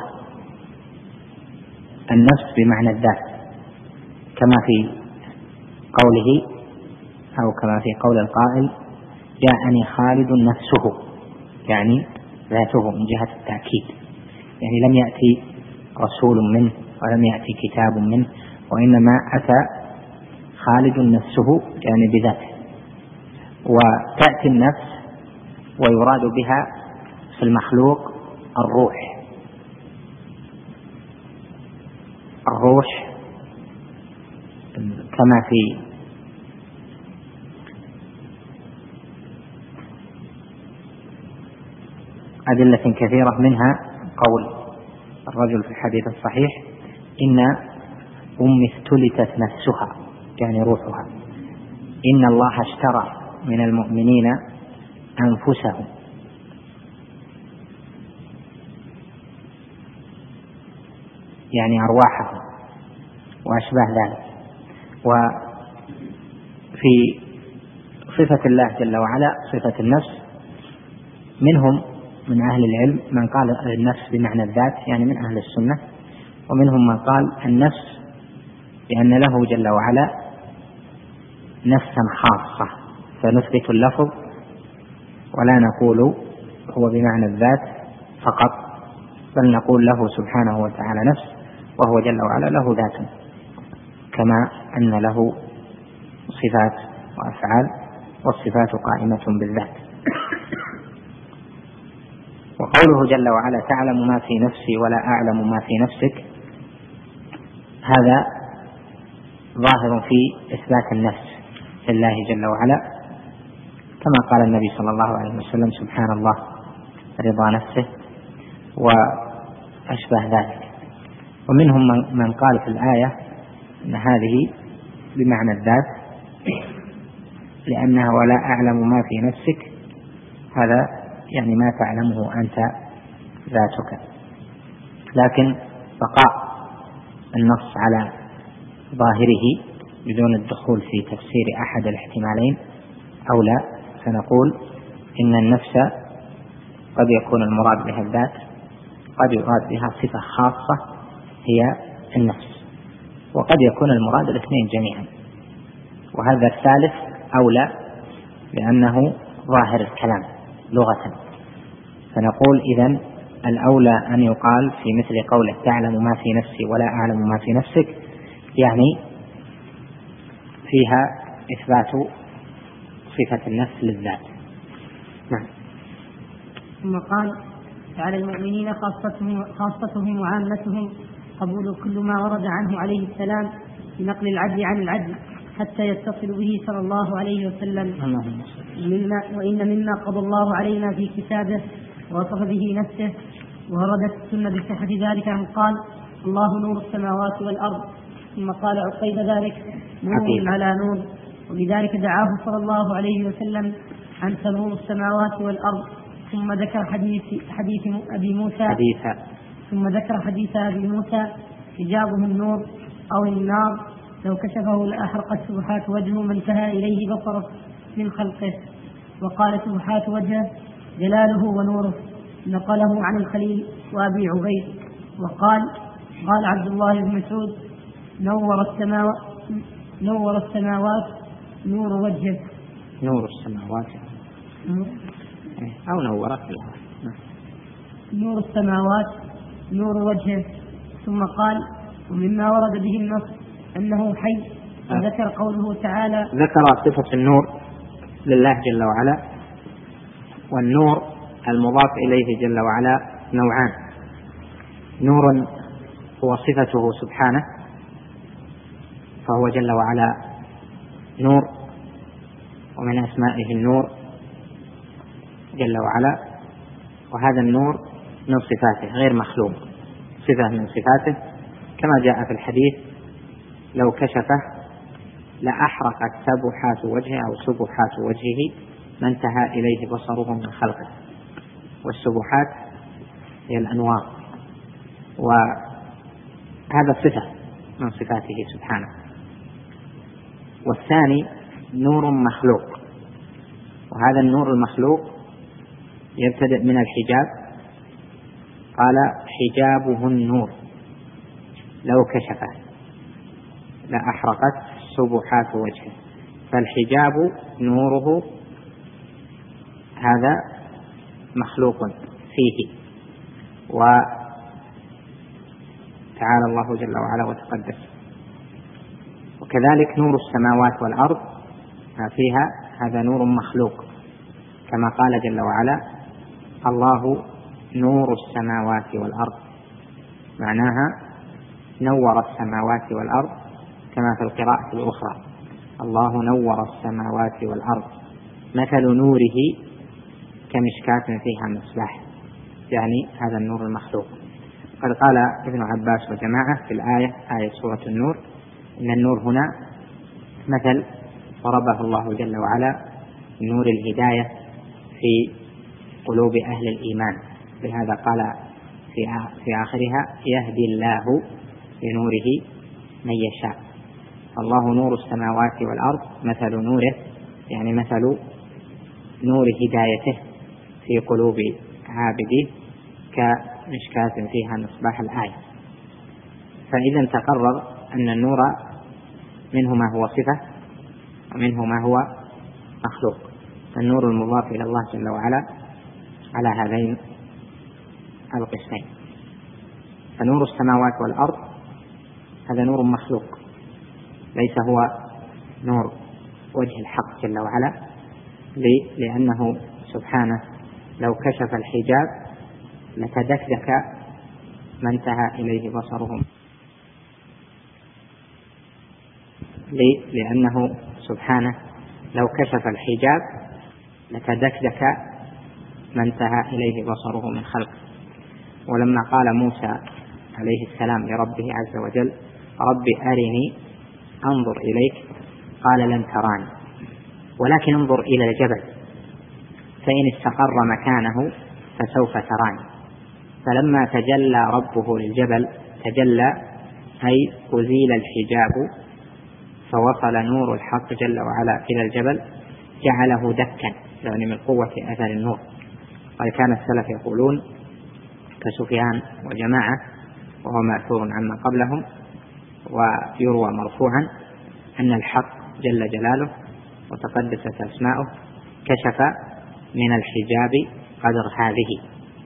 النفس بمعنى الذات، كما في قوله أو كما في قول القائل جاءني خالد نفسه، يعني ذاته من جهة التأكيد، يعني لم يأتي رسول منه ولم يأتي كتاب منه، وإنما أتى خالد نفسه يعني بذاته. وتأتي النفس ويراد بها في المخلوق الروح، الروح كما في أدلة كثيرة، منها قول الرجل في الحديث الصحيح إن أمي افتلتت نفسها يعني روحها، إن الله اشترى من المؤمنين أنفسهم، يعني أرواحهم وأشباه ذلك. وفي صفة الله جل وعلا صفة النفس، منهم من أهل العلم من قال النفس بمعنى الذات يعني من أهل السنة، ومنهم من قال النفس لأن له جل وعلا نفسا خاصة، فنثبت اللفظ ولا نقول هو بمعنى الذات فقط، بل نقول له سبحانه وتعالى نفس، وهو جل وعلا له ذات، كما أن له صفات وأفعال والصفات قائمة بالذات. وقوله جل وعلا تعلم ما في نفسي ولا أعلم ما في نفسك، هذا ظاهر في إثبات النفس لله جل وعلا، كما قال النبي صلى الله عليه وسلم سبحان الله رضا نفسه وأشبه ذلك. ومنهم من قال في الآية أن هذه بمعنى الذات، لأنها ولا أعلم ما في نفسك، هذا يعني ما تعلمه أنت ذاتك. لكن بقاء النص على ظاهره بدون الدخول في تفسير أحد الاحتمالين أولى، فنقول إن النفس قد يكون المراد بها الذات، قد يراد بها صفة خاصة هي النفس، وقد يكون المراد الاثنين جميعا، وهذا الثالث أولى لأنه ظاهر الكلام لغة. فنقول إذن الأولى أن يقال في مثل قوله تعلم ما في نفسي ولا أعلم ما في نفسك، يعني فيها إثبات صفة النفس للذات. نعم. ثم قال على المؤمنين خاصتهم, خاصتهم وعامتهم قبول كل ما ورد عنه عليه السلام بنقل العدل عن العدل حتى يتصل به صلى الله عليه وسلم، مما وإن مما قضى الله علينا في كتابه ووصف به نفسه ووردت السنة بصحة ذلك أن قال الله نور السماوات والأرض، ثم قال عقيب ذلك نور على نور، وبذلك دعاه صلى الله عليه وسلم أنت نور السماوات والأرض. ثم ذكر حديث, حديث أبي موسى حديث ثم ذكر حديث أبي موسى حجابه النور أو النار لو كشفه لأحرقت سبحات وجهه ما انتهى إليه بصره من خلقه. وقال سبحات وجهه جلاله ونوره، نقله عن الخليل وأبي عبيد. وقال قال عبد الله بن مسعود نور السماوات نور السماوات نور وجهه. نور السماوات أو نورت نور السماوات نور وجهه. ثم قال ومما ورد به النص أنه حي، وذكر قوله تعالى ذكر صفة النور لله جل وعلا. والنور المضاف إليه جل وعلا نوعان: نور هو صفته سبحانه فهو جل وعلا نور، ومن أسمائه النور جل وعلا، وهذا النور من صفاته غير مخلوق، صفة من صفاته، كما جاء في الحديث لو كشفه لأحرقت سبحات وجهه أو سبحات وجهه ما انتهى إليه بصره من خلقه. والسبحات هي الأنوار، وهذا صفة من صفاته سبحانه. والثاني نور مخلوق، وهذا النور المخلوق يبتدئ من الحجاب، قال حجابه النور لو كشفه لأحرقت سبحات وجهه، فالحجاب نوره هذا مخلوق فيه، وتعالى الله جل وعلا وتقدس. وكذلك نور السماوات والأرض ما فيها هذا نور مخلوق، كما قال جل وعلا الله نور السماوات والأرض، معناها نور السماوات والأرض، كما في القراءة الأخرى الله نور السماوات والأرض مثل نوره كمشكاة فيها مصباح، يعني هذا النور المخلوق. قد قال ابن عباس وجماعة في الآية آية سورة النور إن النور هنا مثل ضربه الله جل وعلا نور الهداية في قلوب أهل الإيمان، لهذا قال في آخرها يهدي الله بنوره من يشاء. الله نور السماوات والأرض مثل نوره يعني مثل نور هدايته في قلوب عابديه كمشكاة فيها مصباح الآية. فإذا تقرر أن النور منه ما هو صفة ومنه ما هو مخلوق. النور المضاف إلى الله جل وعلا على هذين القسمين. فنور السماوات والأرض هذا نور مخلوق، ليس هو نور وجه الحق جل وعلا، لأنه سبحانه لو كشف الحجاب لتدكدك ما انتهى إليه بصرهم لأنه سبحانه لو كشف الحجاب لتدكدك ما انتهى إليه بصره من خلقه. ولما قال موسى عليه السلام لربه عز وجل رب أرني أنظر إليك قال لن تراني ولكن انظر إلى الجبل فإن استقر مكانه فسوف تراني. فلما تجلى ربه للجبل تجلى أي أزيل الحجاب فوصل نور الحق جل وعلا إلى الجبل جعله دكا يعني من قوة أثر النور. قال كان السلف يقولون كسفيان وجماعة وهو مأثور عما قبلهم ويروى مرفوعا أن الحق جل جلاله وتقدست أسماؤه كشف من الحجاب قدر هذه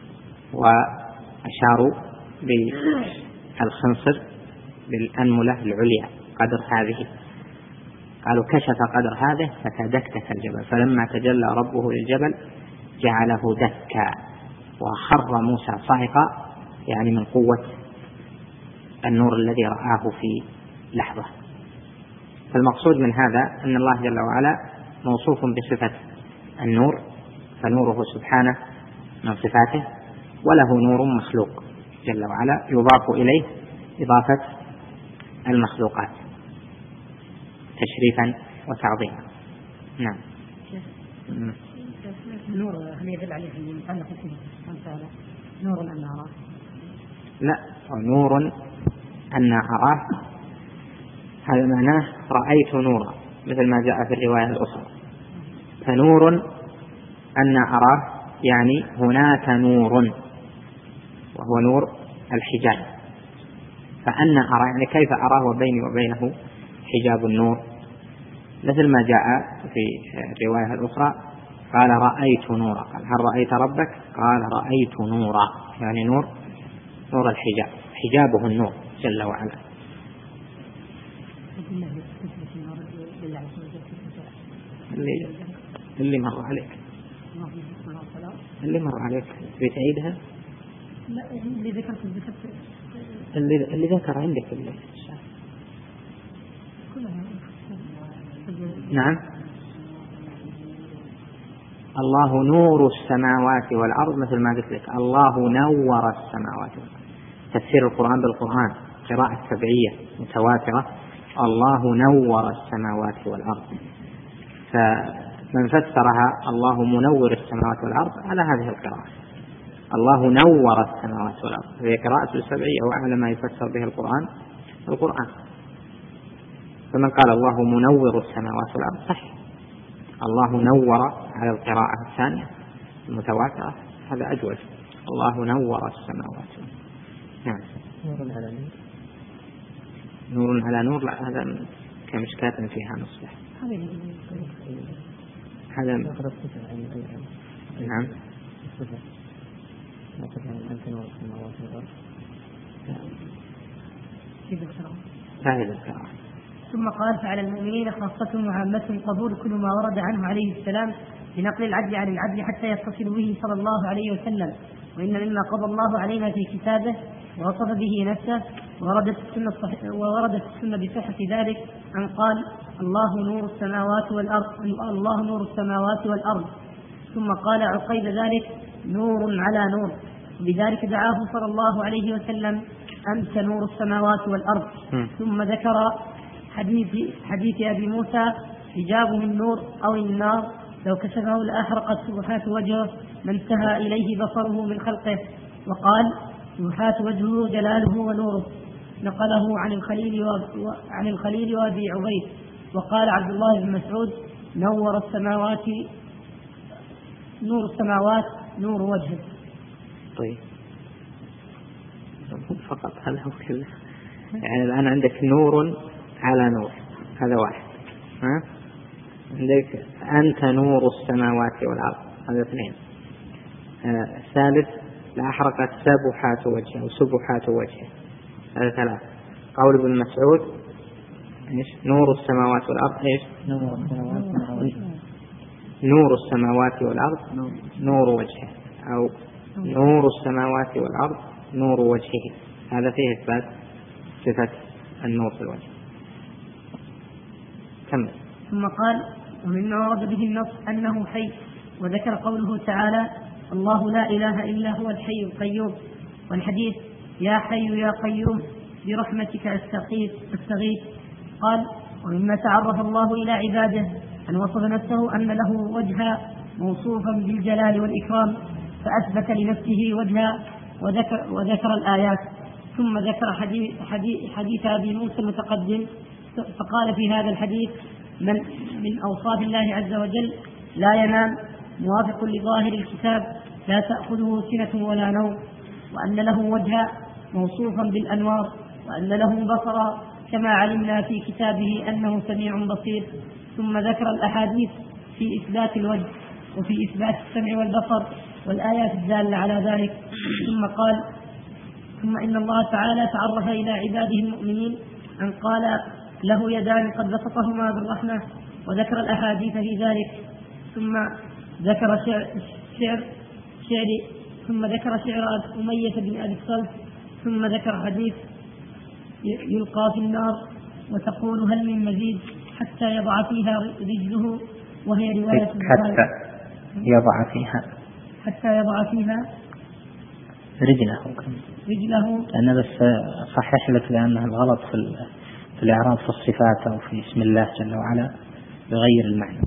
وأشاروا بالخنصر بالأنملة العليا قدر هذه قالوا كشف قدر هذه فتدكتك الجبل فلما تجلى ربه للجبل جعله دكا وخر موسى صعقا يعني من قوة النور الذي رآه في لحظة. فالمقصود من هذا أن الله جل وعلا موصوف بصفة النور فنوره سبحانه من صفاته وله نور مخلوق جل وعلا يضاف إليه إضافة المخلوقات تشريفا وتعظيما. نعم. نور هل يدل عليه المتعلق فيه سبحانه نور أن أراه؟ لا نور أن أراه هذا معناه رأيت نورا مثل ما جاء في الرواية الأخرى. فنور أن أراه يعني هناك نور وهو نور الحجاب. فأن أرى يعني كيف أراه وبيني وبينه حجاب النور مثل ما جاء في الرواية الأخرى قال رأيت نورا قال هل رأيت ربك قال رأيت نورا يعني نور نور الحجاب حجابه النور جل وعلا. اللي, اللي مر عليك اللي مر عليك بتعيدها لا اللي ذكرت ذكرت اللي, اللي ذكر عندك اللي. نعم الله نور السماوات والأرض مثل ما قلت لك الله نور السماوات والأرض. تفسير القرآن بالقرآن قراءة سبعية متواترة الله نور السماوات والأرض. فمن فسرها الله منور السماوات والأرض على هذه القراءة الله نور السماوات والأرض هي قراءة السبعية وأعلى ما يفسر به القرآن القرآن. فمن قال الله منور السماوات والأرض صح الله نور على القراءة الثانية المتواترة هذا أجوز الله نور السماوات. نعم نور على نور نور على نور لا هذا كمشكاة فيها مصباح هذا نعم هذه القراءة. ثم قال فعلى المؤمنين خاصة وعامة قبول كل ما ورد عنه عليه السلام بنقل العدل عن العدل حتى يتصل به صلى الله عليه وسلم. وإن مما قضى الله علينا في كتابه ووصف به نفسه ووردت السنة, ووردت السنة بصحة ذلك أن قال الله نور السماوات والأرض الله نور السماوات والأرض. ثم قال عقيب ذلك نور على نور بذلك دعاه صلى الله عليه وسلم أنت نور السماوات والأرض. ثم ذكر حديث, حديث أبي موسى حجابه النور أو النار لو كشفه لأحرقت سبحات وجهه ما انتهى إليه بصره من خلقه. وقال سبحات وجهه جلاله ونوره نقله عن الخليل عن الخليل وأبي عبيد. وقال عبد الله بن مسعود نور السماوات نور السماوات نور وجهه. طيب فقط هذا هو كله يعني الآن عندك نور على نور هذا واحد ها؟ عندك أنت نور السماوات والأرض هذا اثنين. آه الثالث لأحرقت سبحات وجهه وسبحات وجهه هذا ثلاث. قول ابن مسعود إيش نور السماوات والأرض إيش نور السماوات والأرض نور السماوات والأرض نور وجهه، أو نور السماوات والأرض نور وجهه، هذا فيه إثبات صفة النور في الوجه. كمل. ثم قال: ومما ورد به النص أنه حي، وذكر قوله تعالى: الله لا إله إلا هو الحي القيوم، والحديث: يا حي يا قيوم برحمتك أستغيث أستغيث. قال: ومما تعرف الله إلى عباده أن وصف نفسه أن له وجها موصوفا بالجلال والإكرام، فأثبت لنفسه وجها وذكر, وذكر الآيات، ثم ذكر حديث, حديث, حديث أبي موسى المتقدم، فقال في هذا الحديث: من, من أوصاف الله عز وجل لا ينام، موافق لظاهر الكتاب، لا تأخذه سنة ولا نوم، وأن له وجها موصوفا بالأنوار، وأن له بصرا كما علمنا في كتابه أنه سميع بصير. ثم ذكر الأحاديث في إثبات الوجه وفي إثبات السمع والبصر والآيات الدالة على ذلك. ثم قال: ثم إن الله تعالى تعرف إلى عباده المؤمنين أن قال له يدان قد بسطهما بالرحمة، وذكر الأحاديث في ذلك. ثم ذكر شعر, شعر, شعر ثم ذكر شعر أمية بن أبي الصلت. ثم ذكر حديث: يلقى في النار وتقول هل من مزيد حتى يضع فيها رجله، وهي رواية حتى يضع فيها حتى يضع فيها رجله رجله أنا بس صحح لك لأنها الغلط في, في الإعراب في الصفات أو في اسم الله جل وعلا بغير المعنى،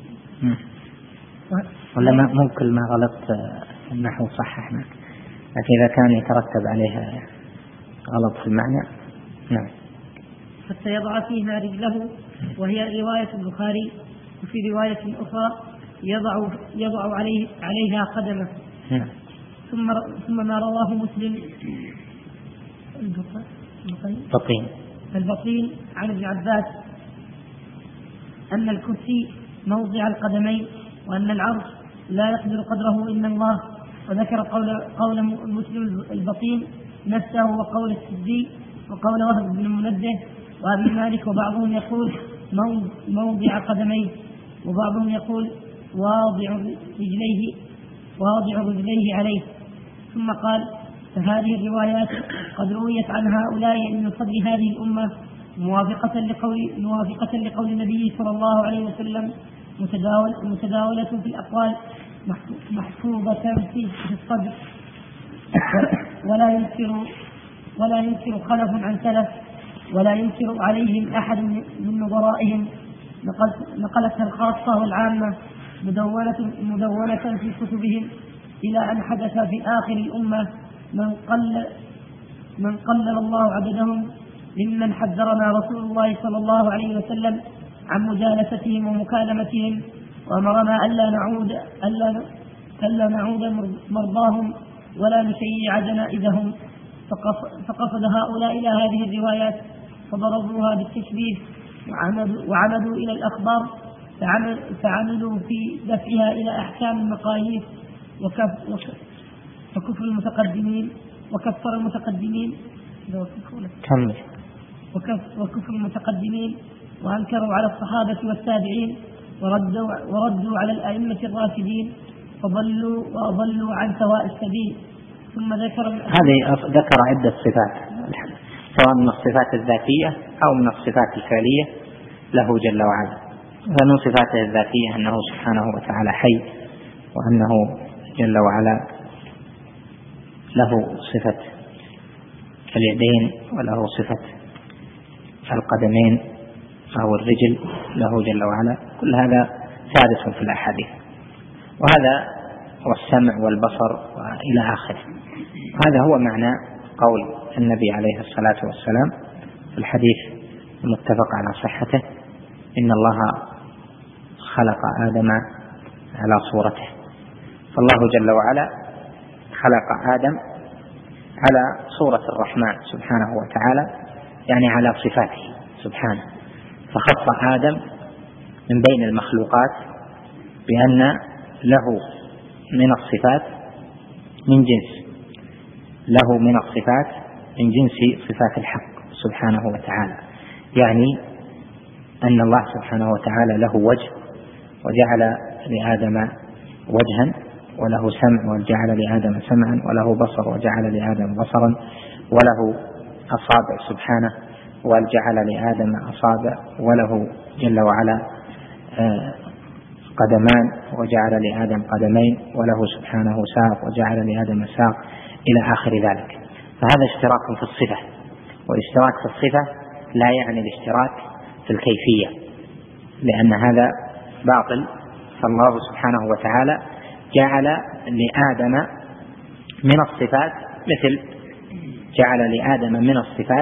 ولا ممكن ما غلط النحو صححنا، لكن إذا كان يترتب عليها غلط في المعنى. نعم. حتى يضع فيها رجله، وهي رواية البخاري. وفي رواية أخرى يضع يضع عليه عليها قدمه. نعم. ثم ثم ما رواه مسلم بطين البطين عن ابن عباس أن الكرسي موضع القدمين، وأن العرش لا يقدر قدره إلا الله. وذكر قول قول مسلم البطين نفسه، وقول السدي، وقول وهب بن المنبه وابن مالك. وبعضهم يقول موضع قدميه، وبعضهم يقول واضع رجليه واضع رجليه عليه. ثم قال: فهذه الروايات قد رويت عن هؤلاء من فضل هذه الأمة موافقة لقول موافقة لقول النبي صلى الله عليه وسلم، متداول متداولة في الأقوال، محفوظة في الصدر، ولا ينكر ولا ينكر خلف عن سلف، ولا ينكر عليهم أحد من نظرائهم. نقلتها الخاصة والعامة مدونة مدونة في كتبهم، إلى أن حدث في آخر الأمة من قل من قلل الله عددهم، ممن حذرنا رسول الله صلى الله عليه وسلم عن مجالستهم ومكالمتهم، وأمرنا ألا نعود ألا ألا نعود مرضاهم ولا نشيع جنائزهم. فقصد هؤلاء إلى هذه الروايات فضربوها بالتشبيه، وعمدوا, وعمدوا إلى الأخبار، فعمل فعملوا في دفعها إلى أحكام المقاييس، وكف وكفر المتقدمين وكفر المتقدمين وكف وكفر المتقدمين وأنكروا على الصحابة والتابعين، وردوا, وردوا على الأئمة الراشدين، فضلوا وأضلوا عن سواء السبيل. ثم ذكر هذه ذكر عدة صفات، سواء من الصفات الذاتية أو من الصفات الفعلية له جل وعلا. فمن صفاته الذاتية أنه سبحانه وتعالى حي، وأنه جل وعلا له صفة اليدين، وله صفة القدمين أو الرجل له جل وعلا. كل هذا ثابت في الأحاديث، وهذا هو السمع والبصر وإلى آخره. هذا هو معنى قول النبي عليه الصلاة والسلام في الحديث المتفق على صحته: إن الله خلق آدم على صورته. فالله جل وعلا خلق آدم على صورة الرحمن سبحانه وتعالى، يعني على صفاته سبحانه. فخص آدم من بين المخلوقات بأن له من الصفات من جنس له من الصفات من جنس صفات الحق سبحانه وتعالى، يعني أن الله سبحانه وتعالى له وجه، وجعل لآدم وجها وله سمع وجعل لآدم سمعا وله بصر وجعل لآدم بصرا وله أصابع سبحانه وجعل لآدم أصابع وله جل وعلا قدمان وجعل لآدم قدمين وله سبحانه ساق وجعل لآدم ساق إلى آخر ذلك. فهذا اشتراك في الصفة، والاشتراك في الصفة لا يعني الاشتراك في الكيفية، لأن هذا باطل. فالله سبحانه وتعالى جعل لآدم من الصفات مثل جعل لآدم من الصفات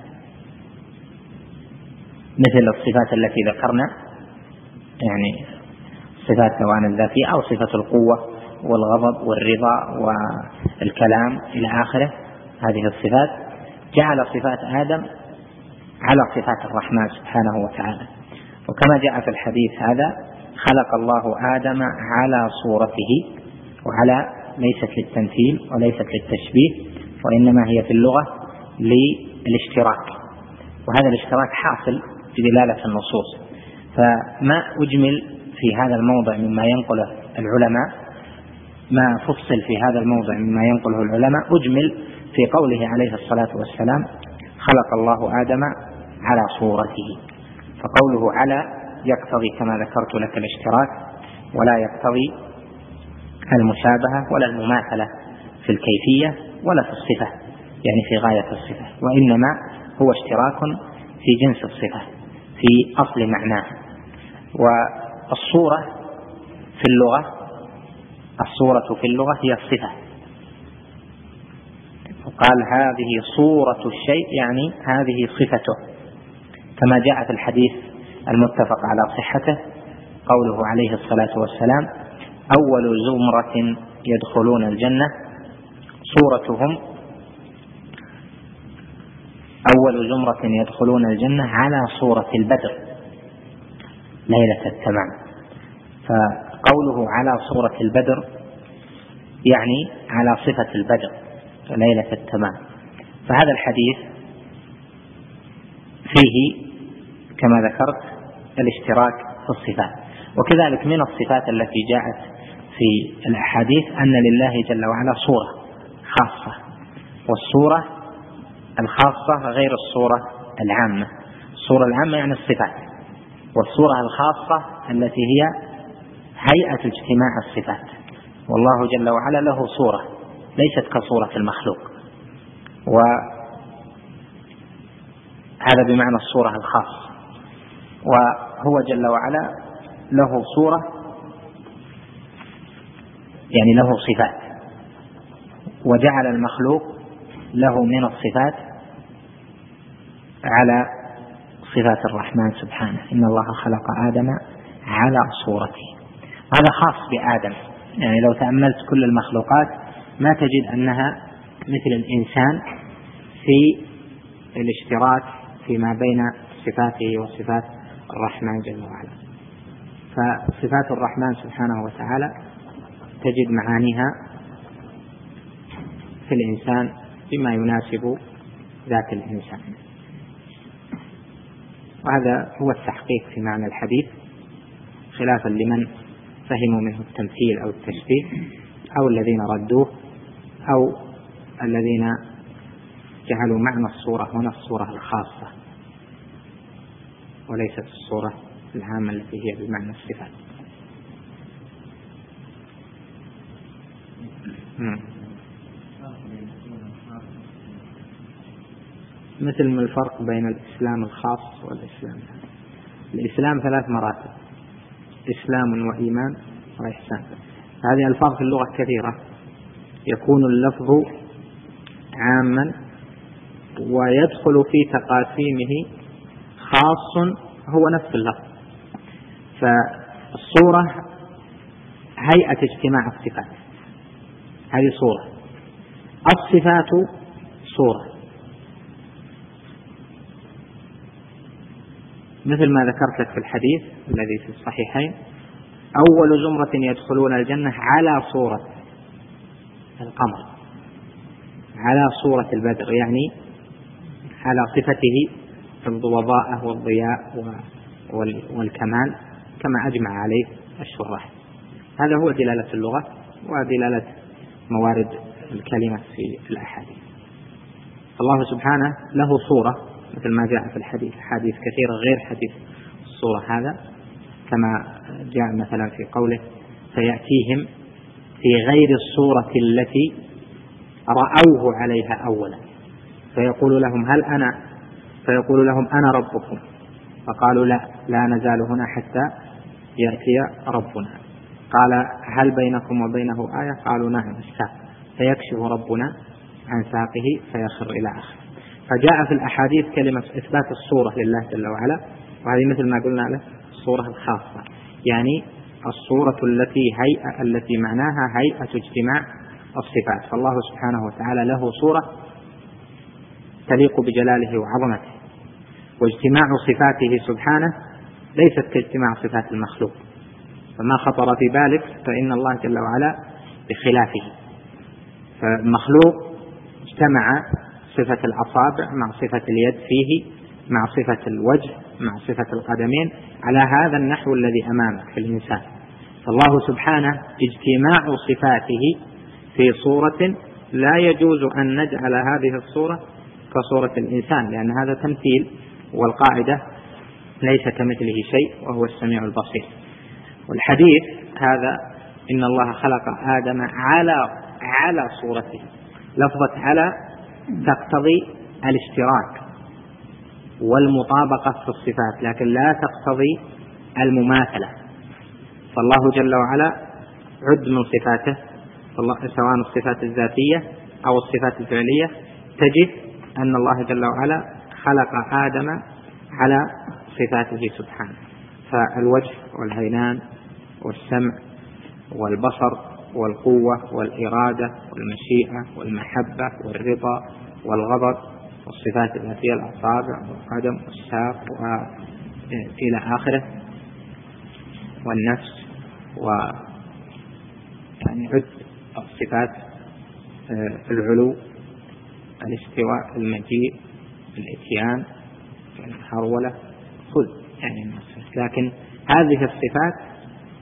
مثل الصفات التي ذكرنا، يعني صفات سواء الذاتية أو صفة القوة والغضب والرضا والكلام إلى آخره. هذه الصفات جعل صفات آدم على صفات الرحمن سبحانه وتعالى. وكما جاء في الحديث هذا خلق الله آدم على صورته، وعلى ليست للتمثيل وليست للتشبيه، وإنما هي في اللغة للاشتراك، وهذا الاشتراك حاصل بدلالة النصوص. فما أجمل في هذا الموضع مما ينقله العلماء، ما فصل في هذا الموضع مما ينقله العلماء أجمل في قوله عليه الصلاة والسلام خلق الله آدم على صورته. فقوله على يقتضي كما ذكرت لك الاشتراك، ولا يقتضي المشابهة ولا المماثلة في الكيفية ولا في الصفة، يعني في غاية الصفة، وإنما هو اشتراك في جنس الصفة في أصل معناه. والصورة في اللغة الصورة في اللغة هي الصفة، وقال هذه صورة الشيء يعني هذه صفته، كما جاء في الحديث المتفق على صحته قوله عليه الصلاة والسلام أول زمرة يدخلون الجنة صورتهم أول زمرة يدخلون الجنة على صورة البدر ليلة التمام. فقوله على صورة البدر يعني على صفة البدر ليلة التمام. فهذا الحديث فيه كما ذكرت الاشتراك في الصفات. وكذلك من الصفات التي جاءت في الأحاديث أن لله جل وعلا صورة خاصة، والصورة الخاصة غير الصورة العامة. الصورة العامة يعني الصفات، والصورة الخاصة التي هي هيئة اجتماع الصفات. والله جل وعلا له صورة ليست كصورة المخلوق، وهذا بمعنى الصورة الخاصة. وهو جل وعلا له صورة يعني له صفات، وجعل المخلوق له من الصفات على صفات الرحمن سبحانه. إن الله خلق آدم على صورته، هذا خاص بآدم. يعني لو تأملت كل المخلوقات ما تجد أنها مثل الإنسان في الاشتراك فيما بين صفاته وصفات الرحمن جل وعلا. فصفات الرحمن سبحانه وتعالى تجد معانيها في الإنسان بما يناسب ذات الإنسان. وهذا هو التحقيق في معنى الحديث، خلافا لمن فهموا منه التمثيل أو التشبيه، أو الذين ردوه، أو الذين جعلوا معنى الصورة هنا الصورة الخاصة وليست الصورة العامة التي هي بمعنى الصفات. مثل ما الفرق بين الإسلام الخاص والإسلام. الإسلام ثلاث مراتب: إسلام وإيمان وإحسان. هذه الألفاظ في اللغة كثيرة، يكون اللفظ عاما ويدخل في تقاسيمه خاص هو نفس اللفظ. فالصورة هيئة اجتماع الصفات، هذه صورة. الصفات صورة، مثل ما ذكرت لك في الحديث الذي في الصحيحين أول زمرة يدخلون الجنة على صورة القمر، على صورة البدر، يعني على صفته الضوضاء والضياء والكمال كما أجمع عليه الشراح. هذا هو دلالة اللغة ودلالة موارد الكلمة في الأحاديث. الله سبحانه له صورة مثل ما جاء في الحديث، حديث كثيرة غير حديث الصورة هذا، كما جاء مثلا في قوله سيأتيهم في غير الصورة التي رأوه عليها أولا فيقول لهم هل أنا فيقول لهم أنا ربكم، فقالوا لا لا نزال هنا حتى يأتي ربنا. قال هل بينكم وبينه آية؟ قالوا نعم الساق، فيكشف ربنا عن ساقه فيخر إلى آخر. فجاء في الأحاديث كلمة إثبات الصورة لله جل وعلا، وهذه مثل ما قلنا له الصورة الخاصة، يعني الصورة التي هيئة التي معناها هيئة اجتماع الصفات. فالله سبحانه وتعالى له صورة تليق بجلاله وعظمته، واجتماع صفاته سبحانه ليست كاجتماع صفات المخلوق، فما خطر في بالك فإن الله جل وعلا بخلافه. فالمخلوق اجتمع صفة الأصابع مع صفة اليد فيه، مع صفة الوجه مع صفة القدمين، على هذا النحو الذي أمامك في الإنسان. فالله سبحانه اجتماع صفاته في صورة لا يجوز أن نجعل هذه الصورة كصورة الإنسان، لأن هذا تمثيل، والقاعدة ليس كمثله شيء وهو السميع البصير. والحديث هذا إن الله خلق آدم على على صورته، لفظة على تقتضي الاشتراك والمطابقة في الصفات، لكن لا تقتضي المماثلة. فالله جل وعلا عد من صفاته سواء الصفات الذاتية أو الصفات الفعلية، تجد أن الله جل وعلا خلق آدم على صفاته سبحانه. فالوجه والعينان والسمع والبصر والقوة والإرادة والمشيئة والمحبة والرضا والغضب والصفات الذاتية الأصابع والقدم والساق وإلى آخره والنفس، و يعني عد الصفات العلو الاستواء المجيء الاتيان الهرولة خذ يعني النفس. لكن هذه الصفات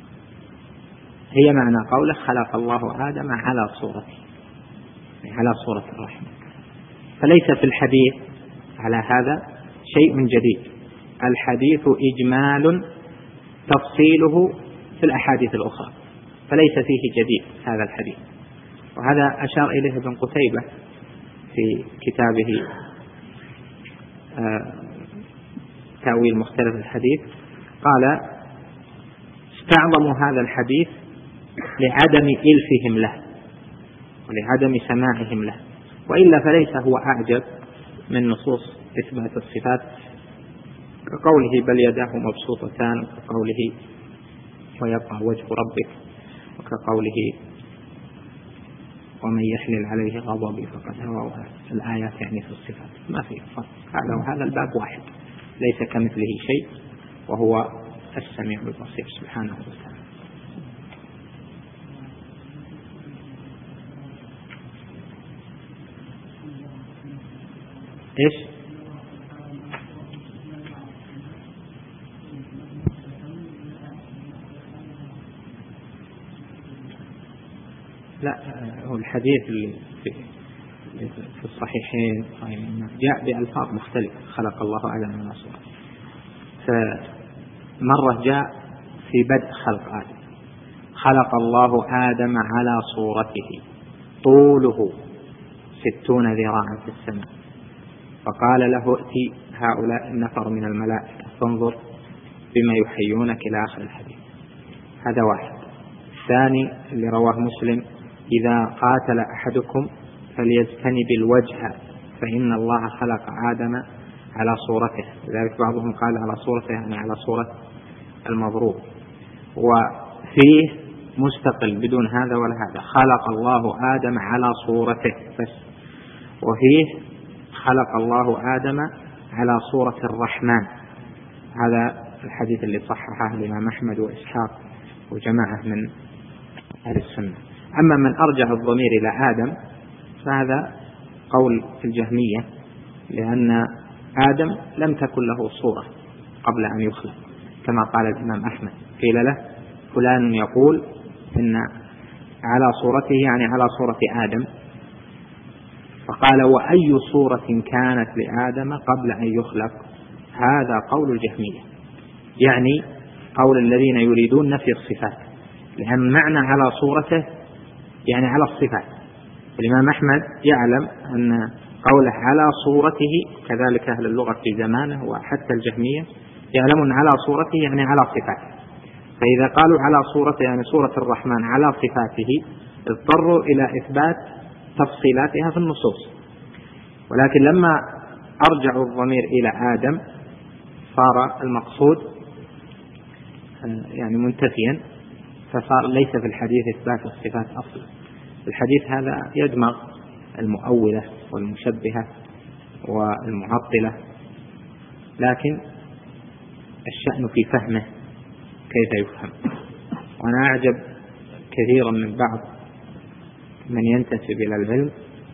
هي معنى قوله خلق الله آدم على صورته، على صورة الرحمن. فليس في الحديث على هذا شيء جديد، الحديث إجمال تفصيله في الأحاديث الأخرى، فليس فيه جديد هذا الحديث. وهذا أشار إليه ابن قتيبة في كتابه آه تأويل مختلف الحديث، قال استعظموا هذا الحديث لعدم إلفهم له ولعدم سماعهم له، وإلا فليس هو أعجب من نصوص إثبات الصفات، كقوله بل يداه مبسوطتان، وكقوله ويبقى وجه ربك، وكقوله ومن يحلل عليه غضبي فقد هوى، الآيات يعني في الصفات ما في فرق. هذا وهذا الباب واحد ليس كمثله شيء وهو السميع البصير سبحانه وتعالى. إيش؟ لا، هو الحديث اللي في, في الصحيحين جاء بألفاظ مختلفة، خلق الله آدم على صورته. فمرة جاء في بدء خلق آدم خلق الله آدم على صورته طوله ستون ذراعا في السماء، فقال له ائتي هؤلاء النفر من الملائكة فانظر بما يحيونك إلى آخر الحديث. هذا واحد. الثاني اللي رواه مسلم إذا قاتل أحدكم فليجتنب الوجه فإن الله خلق آدم على صورته، لذلك بعضهم قال على صورته يعني على صورة المضروب. وفيه مستقل بدون هذا ولا هذا خلق الله آدم على صورته بس، وفيه خلق الله آدم على صورة الرحمن. هذا الحديث اللي صححه الإمام أحمد وإسحاق وجماعة من أهل السنة. أما من أرجع الضمير إلى آدم فهذا قول في الجهمية، لأن آدم لم تكن له صورة قبل أن يخلق، كما قال الإمام أحمد قيل له فلان يقول إن على صورته يعني على صورة آدم، فقال وأي صورة كانت لآدم قبل أن يخلق، هذا قول الجهمية، يعني قول الذين يريدون نفي الصفات، لأن معنى على صورته يعني على الصفات. الإمام أحمد يعلم أن قوله على صورته، كذلك أهل اللغة في زمانه وحتى الجهمية يعلمون على صورته يعني على صفاته، فإذا قالوا على صورته يعني صورة الرحمن على صفاته اضطروا إلى إثبات تفصيلاتها في النصوص. ولكن لما أرجعوا الضمير إلى آدم صار المقصود يعني منتفيا، فصار ليس في الحديث إثبات الصفات أصلا. الحديث هذا يدمغ المؤولة والمشبهة والمعطلة، لكن الشأن في فهمه كيف يفهم. وأنا أعجب كثيرا من بعض من ينتسب إلى العلم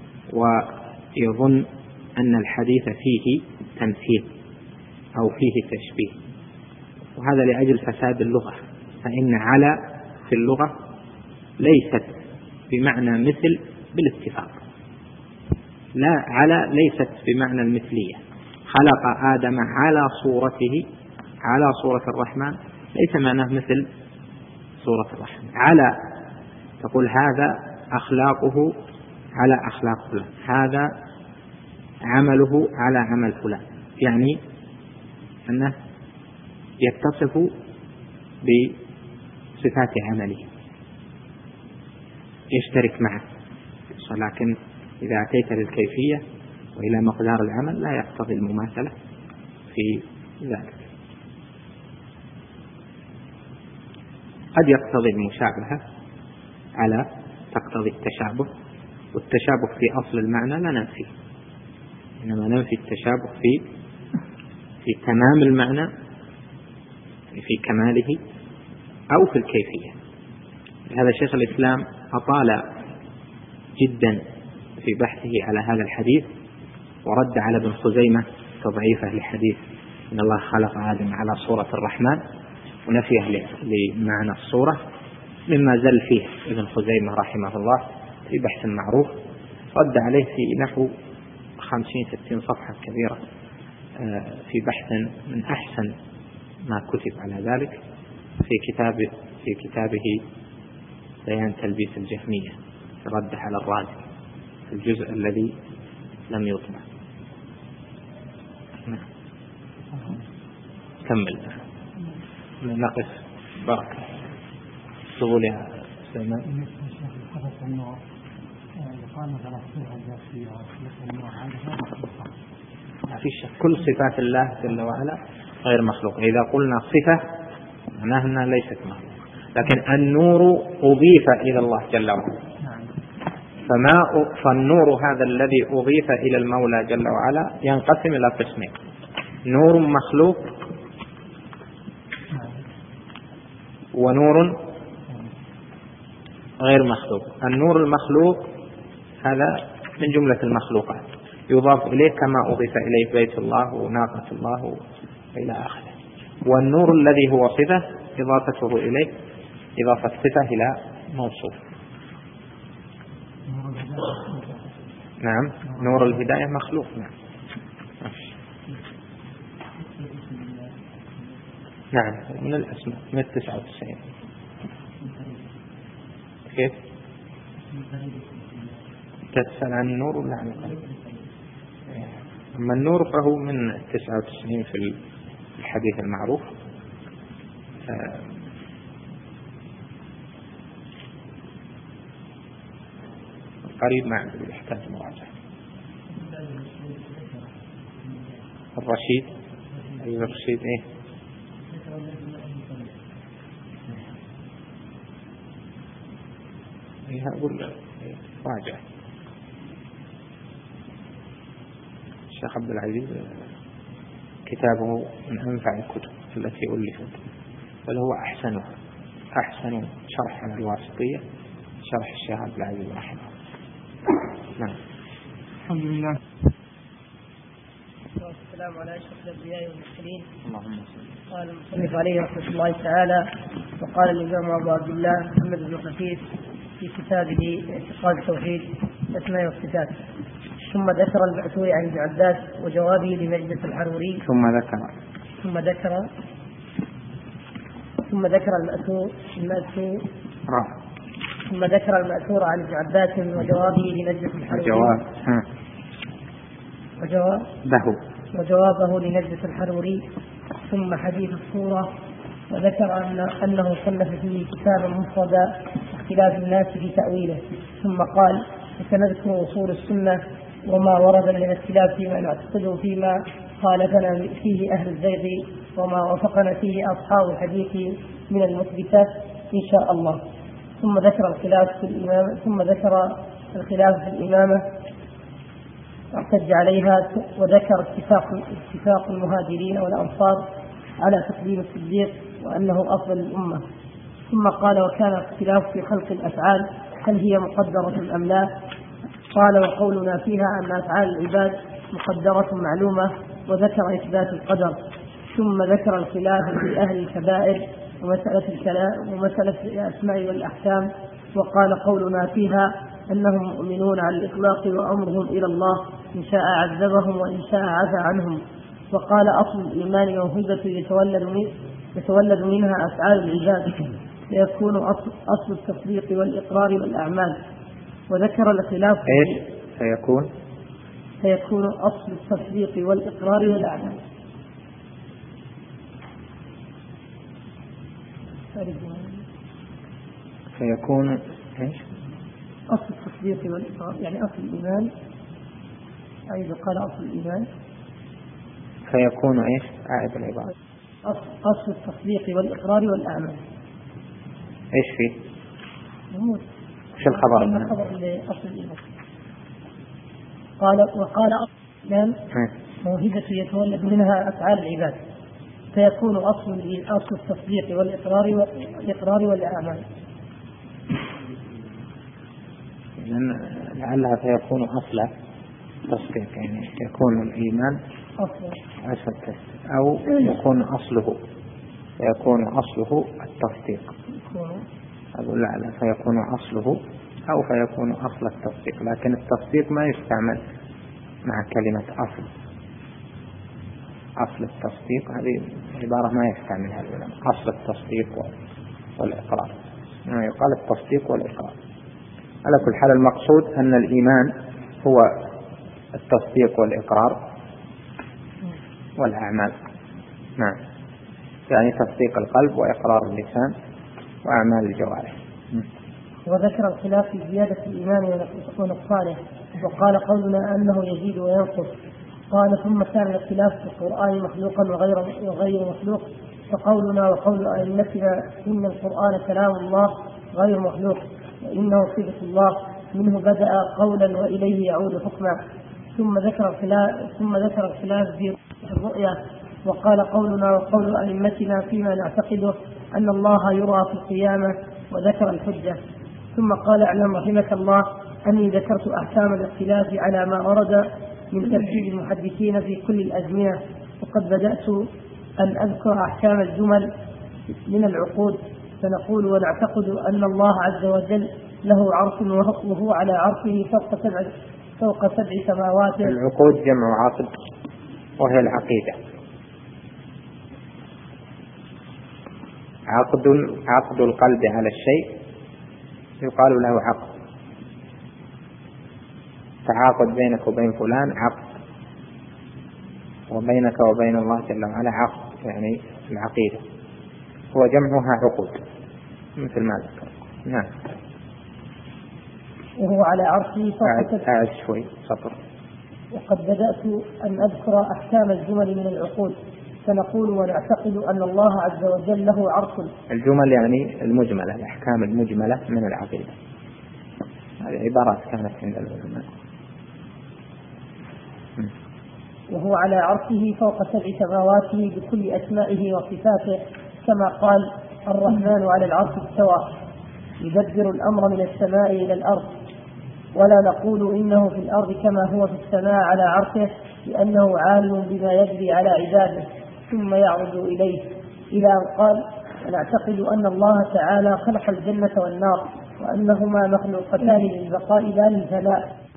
ويظن أن الحديث فيه تمثيل أو فيه تشبيه، وهذا لأجل فساد اللغة. فإن على في اللغة ليست بمعنى مثل بالاتفاق، لا، على ليست بمعنى المثلية. خلق آدم على صورته، على صورة الرحمن ليس معناه مثل صورة الرحمن. على تقول هذا أخلاقه على أخلاق فلان، هذا عمله على عمل فلان، يعني أنه يتصف بصفات عمله، يشترك معه. ولكن إذا أتيت للكيفية وإلى مقدار العمل لا يقتضي المماثلة في ذلك. قد يقتضي المشابهة، على تقتضي التشابه، والتشابه في أصل المعنى لا ننفيه، إنما ننفي التشابه في في تمام المعنى، في كماله، أو في الكيفية. هذا شيخ الإسلام أطال جدا في بحثه على هذا الحديث، ورد على ابن خزيمة تضعيفه لحديث إن الله خلق آدم على صورة الرحمن ونفيه لمعنى الصورة، مما زل فيه ابن خزيمة رحمه الله في بحث معروف، رد عليه في نحو خمسين ستين صفحة كبيرة في بحث من أحسن ما كتب على ذلك في كتابه في كتابه بيان تلبيس الجهمية، رد على الرازي في الجزء الذي لم يطبع. كمل نقف. بارك تقول يا سليمان. في شك كل صفات الله جل وعلا غير مخلوق. إذا قلنا صفة معناها أنها ليست مخلوق، لكن النور أضيف إلى الله جل وعلا، فما فالنور هذا الذي أضيف إلى المولى جل وعلا ينقسم إلى قسمين: نور مخلوق ونور غير مخلوق. النور المخلوق هذا من جملة المخلوقات، يضاف إليه كما أضيف إليه بيت الله وناقة الله إلى آخره. والنور الذي هو صفة إضافته إليه إضافة صفة إلى موصوف. نعم، نور الهداية مخلوق. نعم نعم من الأسماء، من التسعة وتسعين. كيف تسأل عن النور ولا عن القلب؟ أما النور فهو من التسعة وتسعين في الحديث المعروف. قريب ما عنده يحتاج مراجعة. الرشيد أيوة الرشيد إيه إيه أقول راجع. الشيخ عبد العزيز كتابه من أنفع الكتب التي ألفت، بل هو أحسنها، أحسن شرح على الواسطية شرح الشيخ عبد العزيز رحمه الله. نعم. الحمد لله والسلام والسلام على أشرف الأنبياء والمرسلين. اللهم صل. قال المصنف عليه رحمة الله تعالى: وقال الإمام أبو عبد الله محمد بن خفيف في كتابه اعتقاد التوحيد الأسماء والصفات. ثم ذكر المأثور عن ابن عباس وجوابه لمجلس الحروري. ثم ذكر ثم ذكر ثم ذكر المأثور المأثور ثم ذكر المأثور عن ابن عباس وجوابه لمجلس الحروري. وجواب ها وجواب له وجوابه لمجلس الحروري. ثم حديث الصورة، وذكر أن أنه صنف فيه كتابا مفردا اختلاف الناس في تأويله. ثم قال: وسنذكر أصول السنة وما ورد من الاختلاف فيما نعتقده فيما خالفنا فيه أهل الزيغ وما وافقنا فيه أصحاب الحديث من المثبتات إن شاء الله. ثم ذكر الخلاف في الإمامة ثم ذكر الخلاف في الإمامة واحتج عليها، وذكر اتفاق اتفاق المهاجرين والأنصار على تقديم الصديق وأنه أفضل الأمة. ثم قال: وكان اختلاف في خلق الأفعال هل هي مقدرة أم لا؟ قال: وقولنا فيها أن أفعال العباد مقدرة معلومة، وذكر إثبات القدر. ثم ذكر الخلاف في أهل الكبائر ومسألة الكلام ومسألة الأسماء والأحكام، وقال: قولنا فيها أنهم مؤمنون على الإطلاق وأمرهم إلى الله، إن شاء عذبهم وإن شاء عفى عنهم. وقال: أصل الإيمان موهبة يتولد, من يتولد منها أفعال العباد، فيكون أصل, أصل التصديق والإقرار والأعمال. وذكر الخلاف إيش سيكون فيكون أصل التصديق والإقرار والأعمال. فيكون إيش أصل التصديق والإقرار، يعني أصل الإيمان. أيضا قال أصل الإيمان فيكون إيش عائد العبارة. أصل التصديق والإقرار والأعمال. إيش فيه؟ نموت. شو الخبر؟ الخبر لأصل الإيمان. قال: وقال أصل الإيمان موهبة يتولد منها أفعال العباد، فيكون أصل أصل التصديق والإقرار والإقرار والأعمال. لأن لعلها فيكون أصل تصديق، يعني يكون الإيمان أصل أصل أو يكون أصله يكون أصله التصديق. أقول لعلها فيكون أصله أو فيكون أصل التصديق، لكن التصديق ما يستعمل مع كلمة أصل. أصل التصديق هذه عبارة ما يستعملها العلماء، أصل التصديق والإقرار، يعني يقال التصديق والإقرار. على كل حال المقصود أن الإيمان هو التصديق والإقرار والأعمال. نعم، يعني تصديق القلب وإقرار اللسان وأعمال الجوارح. وذكر الخلاف في زيادة الإيمان ونقصانه، وقال: قولنا أنه يزيد وينقص. قال: ثم كان الاختلاف في القرآن مخلوقا وغير وغير مخلوق، فقولنا وقول أئمتنا إن القرآن كلام الله غير مخلوق، وإنه صفة الله منه بدأ قولا وإليه يعود حكما. ثم ذكر الخلاف ثم ذكر الخلاف في الرؤيا، وقال: قولنا وقول أئمتنا فيما نعتقده أن الله يرى في القيامة، وذكر الحجة. ثم قال: اعلم رحمك الله أني ذكرت أحكام الاختلاف على ما ورد من ترتيب المحدثين في كل الأزمنة، وقد بدأت أن أذكر أحكام الجمل من العقود، فنقول ونعتقد أن الله عز وجل له عرش وهو على عرشه فوق سبع فوق سبع سماوات. العقود جمع عقد وهي العقيدة. عقد عقد القلب على الشيء يقال له عقد. تعاقد بينك وبين فلان عقد، وبينك وبين الله جل وعلا عقد، يعني العقيدة هو جمعها عقود مثل ما ذكر. نعم. وهو على عرشه فوق أعد شوي سطر. وقد بدأت أن أذكر أحكام الجمل من العقود، فنقول ونعتقد أن الله عز وجل له عرش. الجمل يعني المجملة، الأحكام المجملة من العقيدة. هذه عبارات كانت عند العلماء. وهو على عرشه فوق سبع سماواته بكل أسمائه وصفاته، كما قال: الرحمن على العرش استوى، يدبر الأمر من السماء إلى الأرض. ولا نقول إنه في الأرض كما هو في السماء على عرشه، لأنه عالم بما يجري على عباده ثم يعرض إليه، إلى أن قال: ونعتقد أن الله تعالى خلق الجنة والنار وأنهما مخلوقتان للبقاء لا للفناء،